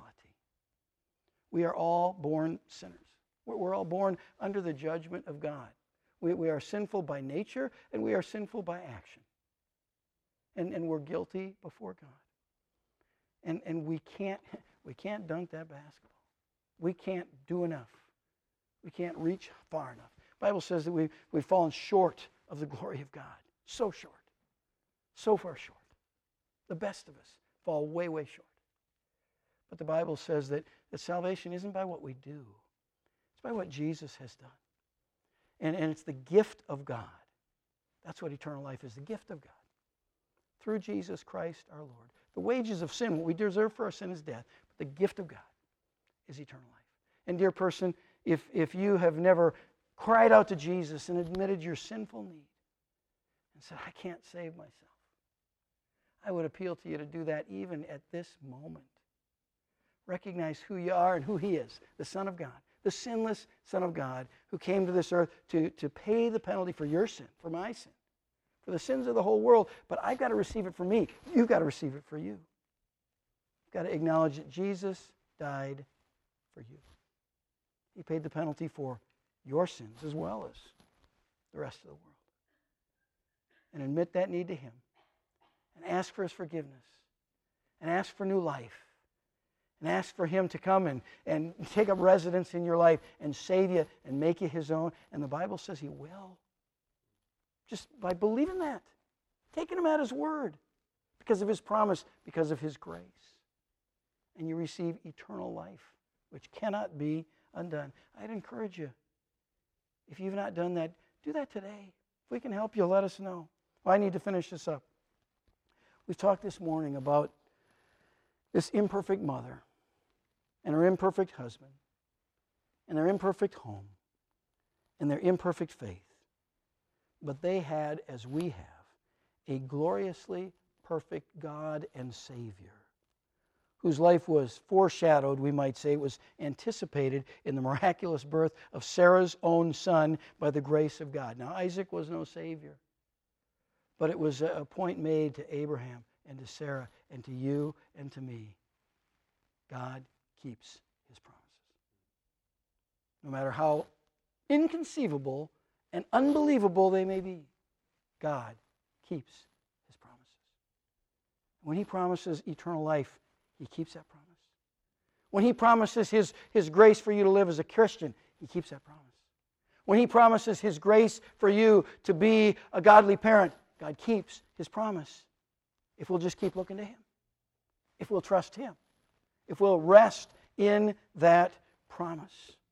We are all born sinners. We're, we're all born under the judgment of God. We, we are sinful by nature and we are sinful by action. And, and we're guilty before God. And, and we can't, we can't dunk that basketball. We can't do enough. We can't reach far enough. The Bible says that we've, we've fallen short of the glory of God. So short. So far short. The best of us fall way, way short. But the Bible says that, that salvation isn't by what we do. It's by what Jesus has done. And, and it's the gift of God. That's what eternal life is, the gift of God. Through Jesus Christ our Lord. The wages of sin, what we deserve for our sin is death. But the gift of God is eternal life. And dear person, if, if you have never cried out to Jesus and admitted your sinful need and said, I can't save myself, I would appeal to you to do that even at this moment. Recognize who you are and who He is, the Son of God, the sinless Son of God who came to this earth to, to pay the penalty for your sin, for my sin, for the sins of the whole world. But I've got to receive it for me. You've got to receive it for you. You've got to acknowledge that Jesus died for you. He paid the penalty for your sins as well as the rest of the world. And admit that need to Him. And ask for His forgiveness. And ask for new life. And ask for Him to come and, and take up residence in your life and save you and make you His own. And the Bible says He will. Just by believing that. Taking Him at His word. Because of His promise. Because of His grace. And you receive eternal life, which cannot be undone. I'd encourage you, if you've not done that, do that today. If we can help you, let us know. Well, I need to finish this up. We've talked this morning about this imperfect mother and her imperfect husband and their imperfect home and their imperfect faith. But they had, as we have, a gloriously perfect God and Savior whose life was foreshadowed, we might say, was anticipated in the miraculous birth of Sarah's own son by the grace of God. Now, Isaac was no Savior, but it was a point made to Abraham and to Sarah and to you and to me. God keeps His promises. No matter how inconceivable and unbelievable they may be, God keeps His promises. When He promises eternal life, He keeps that promise. When He promises His, His grace for you to live as a Christian, He keeps that promise. When He promises His grace for you to be a godly parent, God keeps His promise. If we'll just keep looking to Him. If we'll trust Him. If we'll rest in that promise.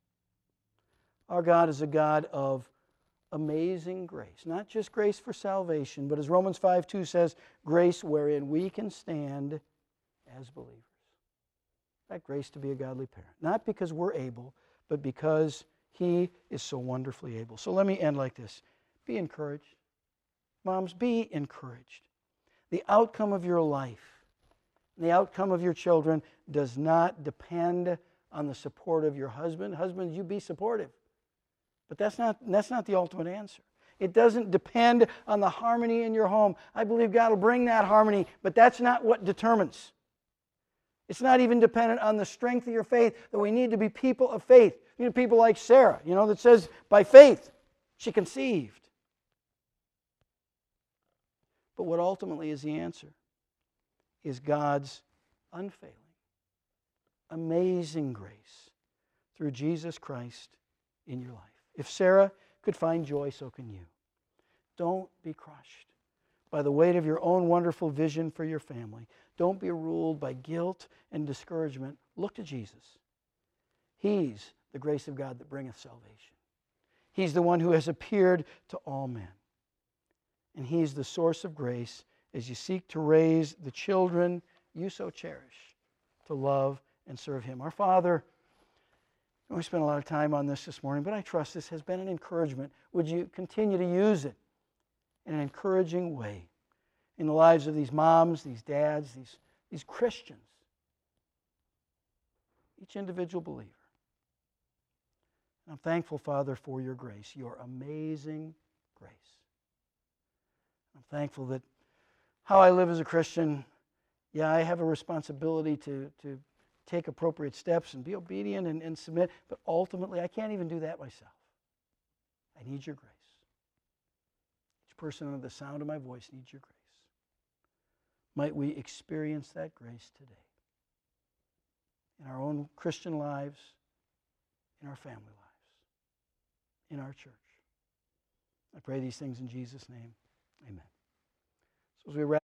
Our God is a God of amazing grace. Not just grace for salvation, but as Romans five two says, grace wherein we can stand as believers. That grace to be a godly parent. Not because we're able, but because He is so wonderfully able. So let me end like this. Be encouraged. Moms, be encouraged. The outcome of your life, the outcome of your children does not depend on the support of your husband. Husbands, you be supportive. But that's not, that's not the ultimate answer. It doesn't depend on the harmony in your home. I believe God will bring that harmony, but that's not what determines. It's not even dependent on the strength of your faith, that we need to be people of faith. You know, people like Sarah, you know, that says by faith she conceived. But what ultimately is the answer is God's unfailing, amazing grace through Jesus Christ in your life. If Sarah could find joy, so can you. Don't be crushed by the weight of your own wonderful vision for your family. Don't be ruled by guilt and discouragement. Look to Jesus. He's the grace of God that bringeth salvation. He's the one who has appeared to all men. And He's the source of grace as you seek to raise the children you so cherish to love and serve Him. Our Father, we spent a lot of time on this this morning, but I trust this has been an encouragement. Would you continue to use it in an encouraging way in the lives of these moms, these dads, these, these Christians, each individual believer. I'm thankful, Father, for your grace, your amazing grace. I'm thankful that how I live as a Christian, yeah, I have a responsibility to, to take appropriate steps and be obedient and, and submit, but ultimately I can't even do that myself. I need your grace. Each person under the sound of my voice needs your grace. Might we experience that grace today in our own Christian lives, in our family lives, in our church. I pray these things in Jesus' name. Amen. So as we wrap